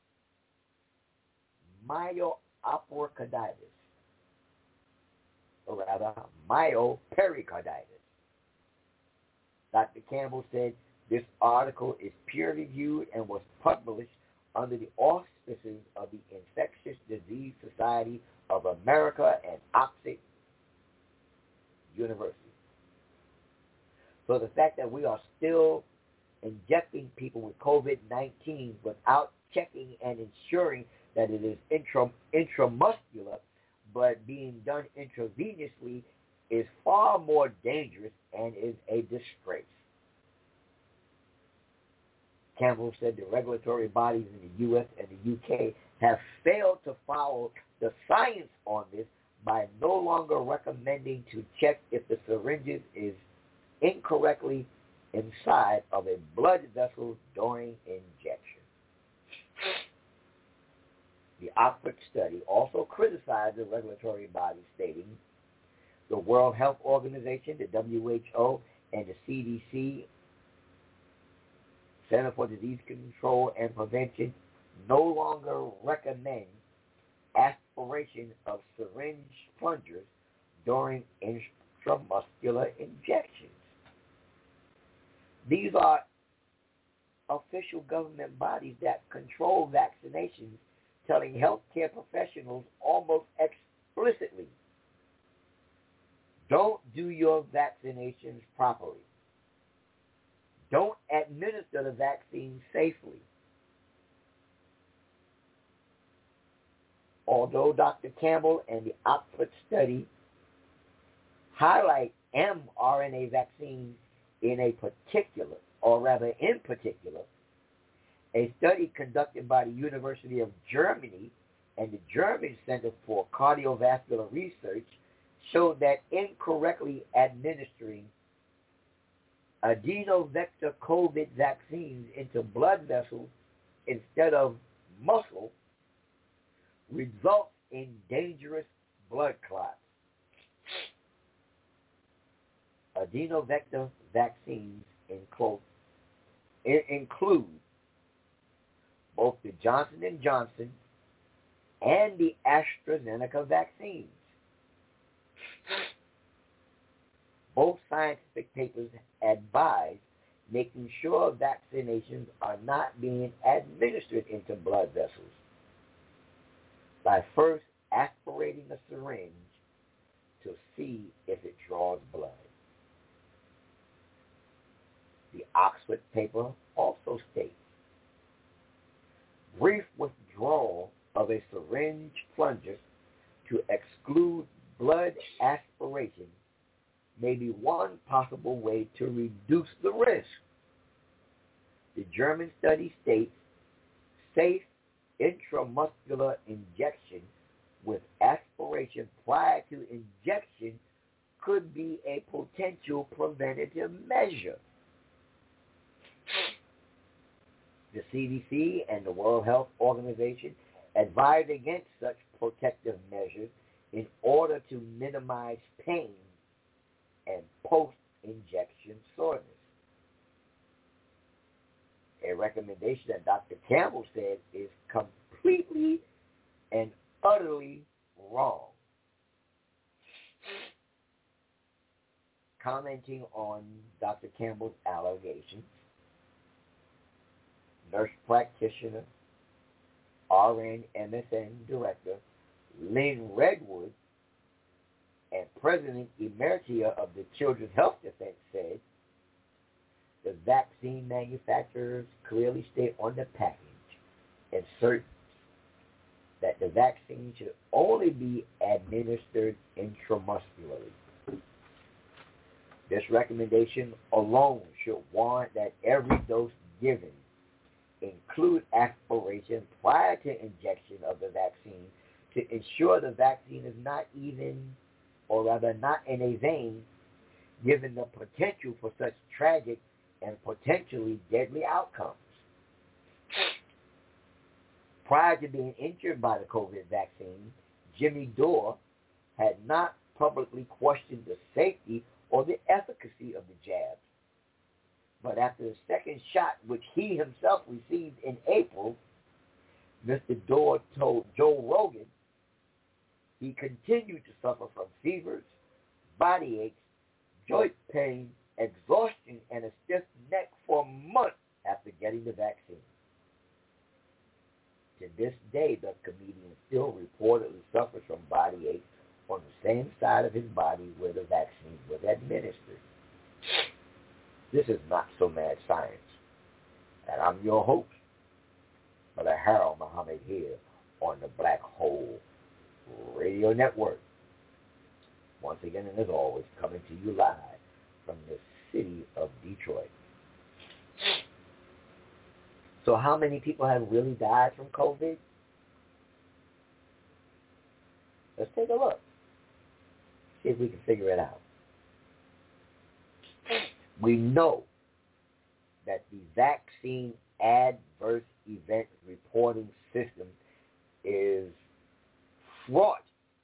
myopericarditis, or rather myopericarditis. Doctor Campbell said this article is peer-reviewed and was published under the auspices of the Infectious Disease Society of America and Oxford University. So the fact that we are still injecting people with COVID nineteen without checking and ensuring that it is intra, intramuscular but being done intravenously is far more dangerous and is a disgrace. Campbell said the regulatory bodies in the U S and the U K have failed to follow the science on this by no longer recommending to check if the syringes is incorrectly inside of a blood vessel during injection. The Oxford study also criticized the regulatory body, stating the World Health Organization, the W H O, and the C D C, Center for Disease Control and Prevention, no longer recommend aspiration of syringe plungers during intramuscular injections. These are official government bodies that control vaccinations, telling healthcare professionals almost explicitly, don't do your vaccinations properly. Don't administer the vaccine safely. Although Doctor Campbell and the Oxford study highlight mRNA vaccines in a particular, or rather in particular, a study conducted by the University of Germany and the German Center for Cardiovascular Research showed that incorrectly administering adenovector COVID vaccines into blood vessels instead of muscle results in dangerous blood clots. Adenovector vaccines include, include both the Johnson and Johnson and the AstraZeneca vaccines. Both scientific papers advise making sure vaccinations are not being administered into blood vessels by first aspirating a syringe to see if it draws blood. The Oxford paper also states, brief withdrawal of a syringe plunger to exclude blood aspiration may be one possible way to reduce the risk. The German study states safe intramuscular injection with aspiration prior to injection could be a potential preventative measure. The C D C and the World Health Organization advise against such protective measures in order to minimize pain and post-injection soreness. A recommendation that Doctor Campbell said is completely and utterly wrong. commenting on Doctor Campbell's allegations, nurse practitioner, R N M S N director Lynn Redwood and President Emerita of the Children's Health Defense said the vaccine manufacturers clearly state on the package and certain that the vaccine should only be administered intramuscularly. This recommendation alone should warrant that every dose given include aspiration prior to injection of the vaccine to ensure the vaccine is not even, or rather not in a vein, given the potential for such tragic and potentially deadly outcomes. Prior to being injured by the COVID vaccine, Jimmy Dore had not publicly questioned the safety or the efficacy of the jab. But after the second shot, which he himself received in April, Mister Dore told Joe Rogan he continued to suffer from fevers, body aches, joint pain, exhaustion, and a stiff neck for months after getting the vaccine. To this day, the comedian still reportedly suffers from body aches on the same side of his body where the vaccine was administered. This is Not So Mad Science, and I'm your host, Brother Harold Muhammad, here on the Black Hole Radio Network. Once again, and as always, coming to you live from the city of Detroit. So how many people have really died from COVID? Let's take a look. See if we can figure it out. We know that the vaccine adverse event reporting system is fraught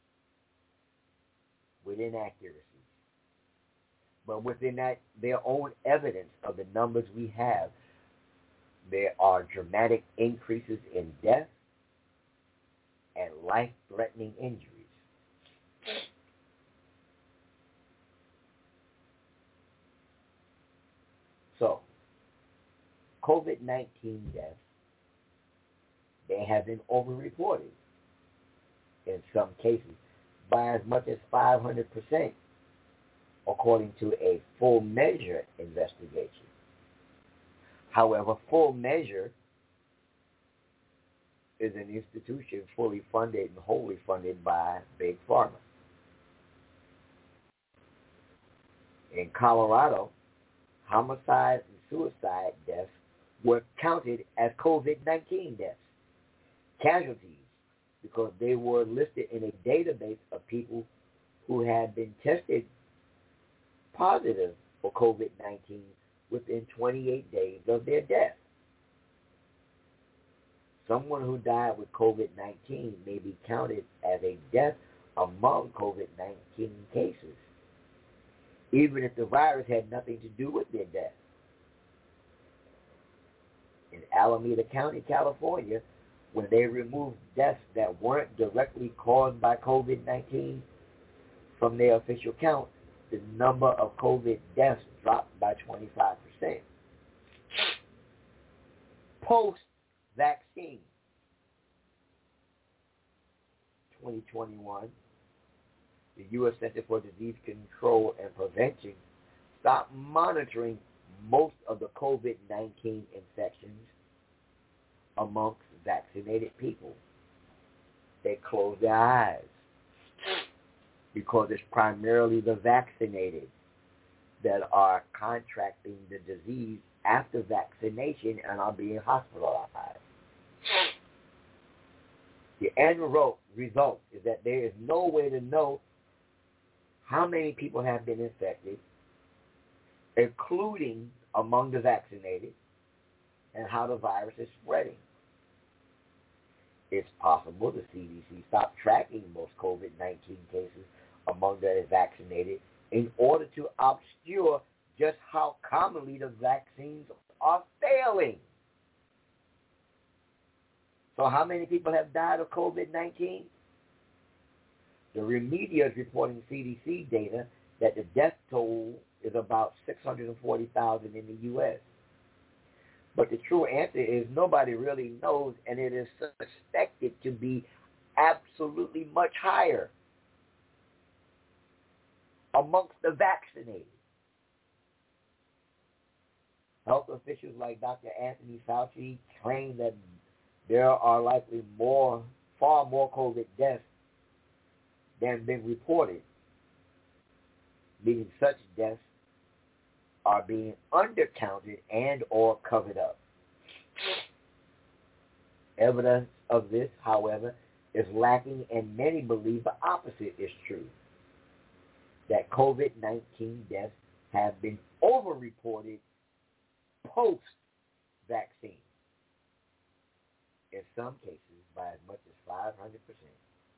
with inaccuracies. But within that, their own evidence of the numbers we have, there are dramatic increases in death and life-threatening injuries. So, COVID nineteen deaths, they have been overreported in some cases by as much as five hundred percent, according to a Full Measure investigation. However, Full Measure is an institution fully funded and wholly funded by Big Pharma. In Colorado, homicide and suicide deaths were counted as COVID nineteen deaths. Casualties, because they were listed in a database of people who had been tested positive for COVID nineteen within twenty-eight days of their death. Someone who died with COVID nineteen may be counted as a death among COVID nineteen cases, even if the virus had nothing to do with their death. In Alameda County, California, when they removed deaths that weren't directly caused by COVID nineteen from their official count, the number of COVID deaths dropped by twenty-five percent. Post-vaccine, twenty twenty-one, the U S Center for Disease Control and Prevention stopped monitoring most of the COVID nineteen infections amongst vaccinated people. They closed their eyes because it's primarily the vaccinated that are contracting the disease after vaccination and are being hospitalized. The end result is that there is no way to know how many people have been infected, including among the vaccinated, and how the virus is spreading. It's possible the C D C stopped tracking most COVID nineteen cases among the vaccinated in order to obscure just how commonly the vaccines are failing. So how many people have died of COVID nineteen? The media is reporting C D C data that the death toll is about six hundred forty thousand in the U S. But the true answer is nobody really knows, and it is suspected to be absolutely much higher amongst the vaccinated. Health officials like Doctor Anthony Fauci claim that there are likely more, far more COVID deaths than been reported, meaning such deaths are being undercounted and or covered up. Evidence of this, however, is lacking, and many believe the opposite is true, that COVID nineteen deaths have been overreported post-vaccine, in some cases by as much as five hundred percent.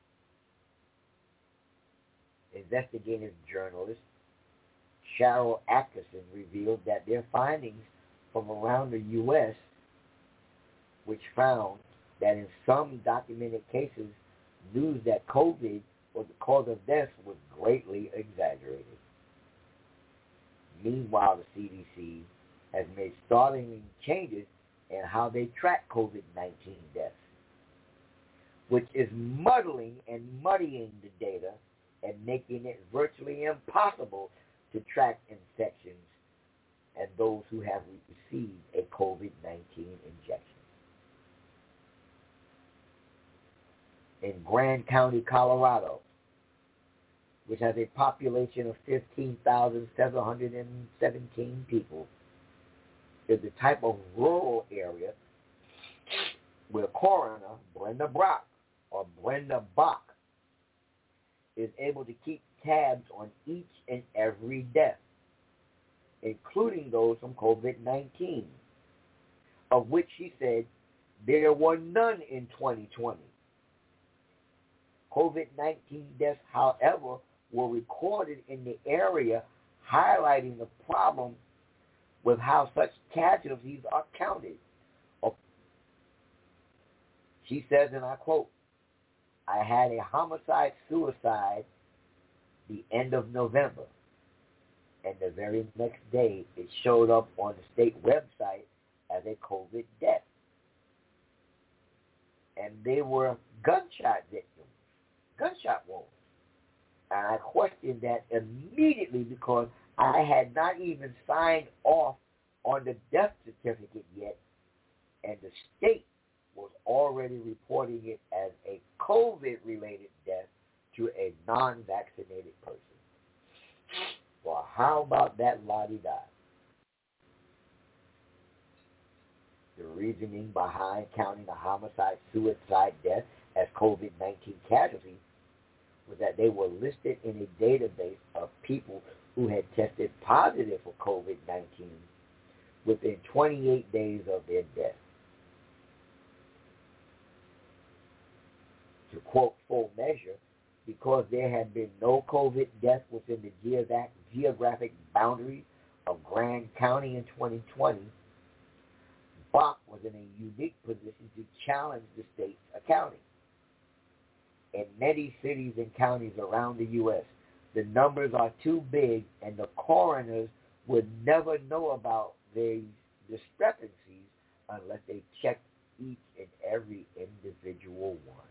Investigative journalist Cheryl Atkinson revealed that their findings from around the U S, which found that in some documented cases, news that COVID was the cause of death was greatly exaggerated. Meanwhile, the C D C has made startling changes in how they track COVID nineteen deaths, which is muddling and muddying the data and making it virtually impossible to track infections and those who have received a COVID nineteen injection. In Grand County, Colorado, which has a population of fifteen thousand seven hundred seventeen people, is the type of rural area where coroner Brenda Brock, or Brenda Bach, is able to keep tabs on each and every death, including those from COVID nineteen, of which she said there were none in twenty twenty. COVID nineteen deaths, however, were recorded in the area, highlighting the problem with how such casualties are counted. She says, and I quote, "I had a homicide-suicide the end of November, and the very next day it showed up on the state website as a COVID death. And they were gunshot victims, gunshot wounds. And I questioned that immediately because I had not even signed off on the death certificate yet, and the state was already reporting it as a COVID-related death to a non-vaccinated person. Well, how about that la-di-da? The reasoning behind counting a homicide-suicide death as COVID nineteen casualties was that they were listed in a database of people who had tested positive for COVID nineteen within twenty-eight days of their death. To quote Full Measure, because there had been no COVID deaths within the geographic boundaries of Grand County in twenty twenty, Bach was in a unique position to challenge the state's accounting. In many cities and counties around the U S, the numbers are too big and the coroners would never know about these discrepancies unless they checked each and every individual one.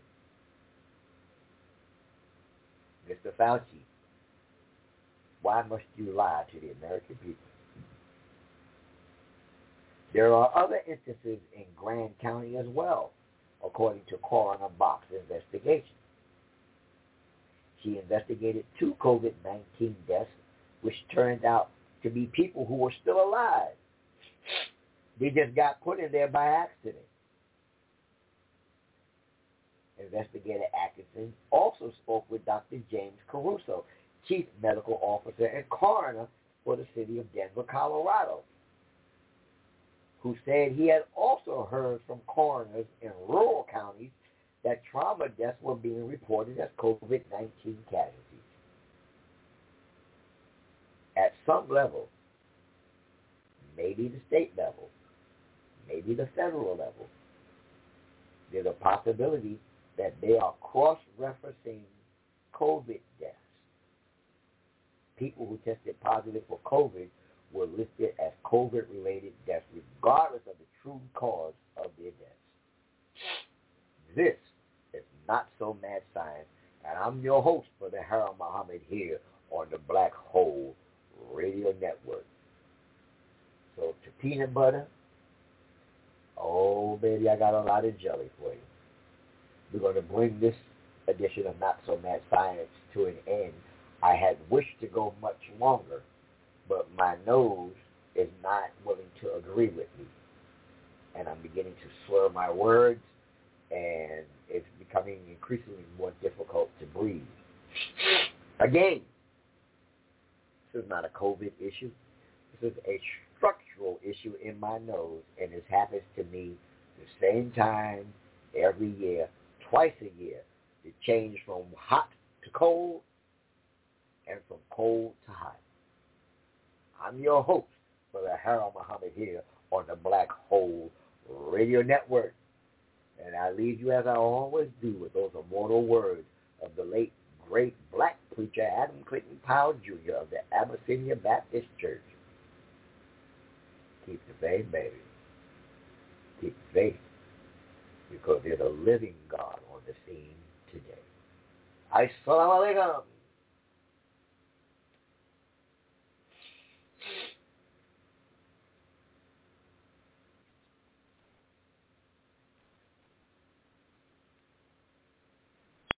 Mister Fauci, why must you lie to the American people? There are other instances in Grand County as well, according to Coroner Bach's investigation. She investigated two COVID nineteen deaths, which turned out to be people who were still alive. They just got put in there by accident. Investigator Atkinson also spoke with Doctor James Caruso, Chief Medical Officer and Coroner for the city of Denver, Colorado, who said he had also heard from coroners in rural counties that trauma deaths were being reported as COVID nineteen casualties. At some level, maybe the state level, maybe the federal level, there's a possibility that they are cross-referencing COVID deaths. people who tested positive for COVID were listed as COVID-related deaths, regardless of the true cause of their deaths. This is Not So Mad Science, and I'm your host for the Harold Muhammad here on the Black Hole Radio Network. So to peanut butter, oh baby, I got a lot of jelly for you. We're going to bring this edition of Not So Mad Science to an end. I had wished to go much longer, but my nose is not willing to agree with me. And I'm beginning to slur my words, and it's becoming increasingly more difficult to breathe. Again, this is not a COVID issue. This is a structural issue in my nose, and this happens to me the same time every year, twice a year. It changes from hot to cold and from cold to hot. I'm your host for the Harold Muhammad here on the Black Hole Radio Network. And I leave you as I always do with those immortal words of the late, great black preacher Adam Clayton Powell Junior of the Abyssinia Baptist Church. Keep the faith, baby. Keep the faith. Because there's a living God on the scene today. Assalamu alaikum.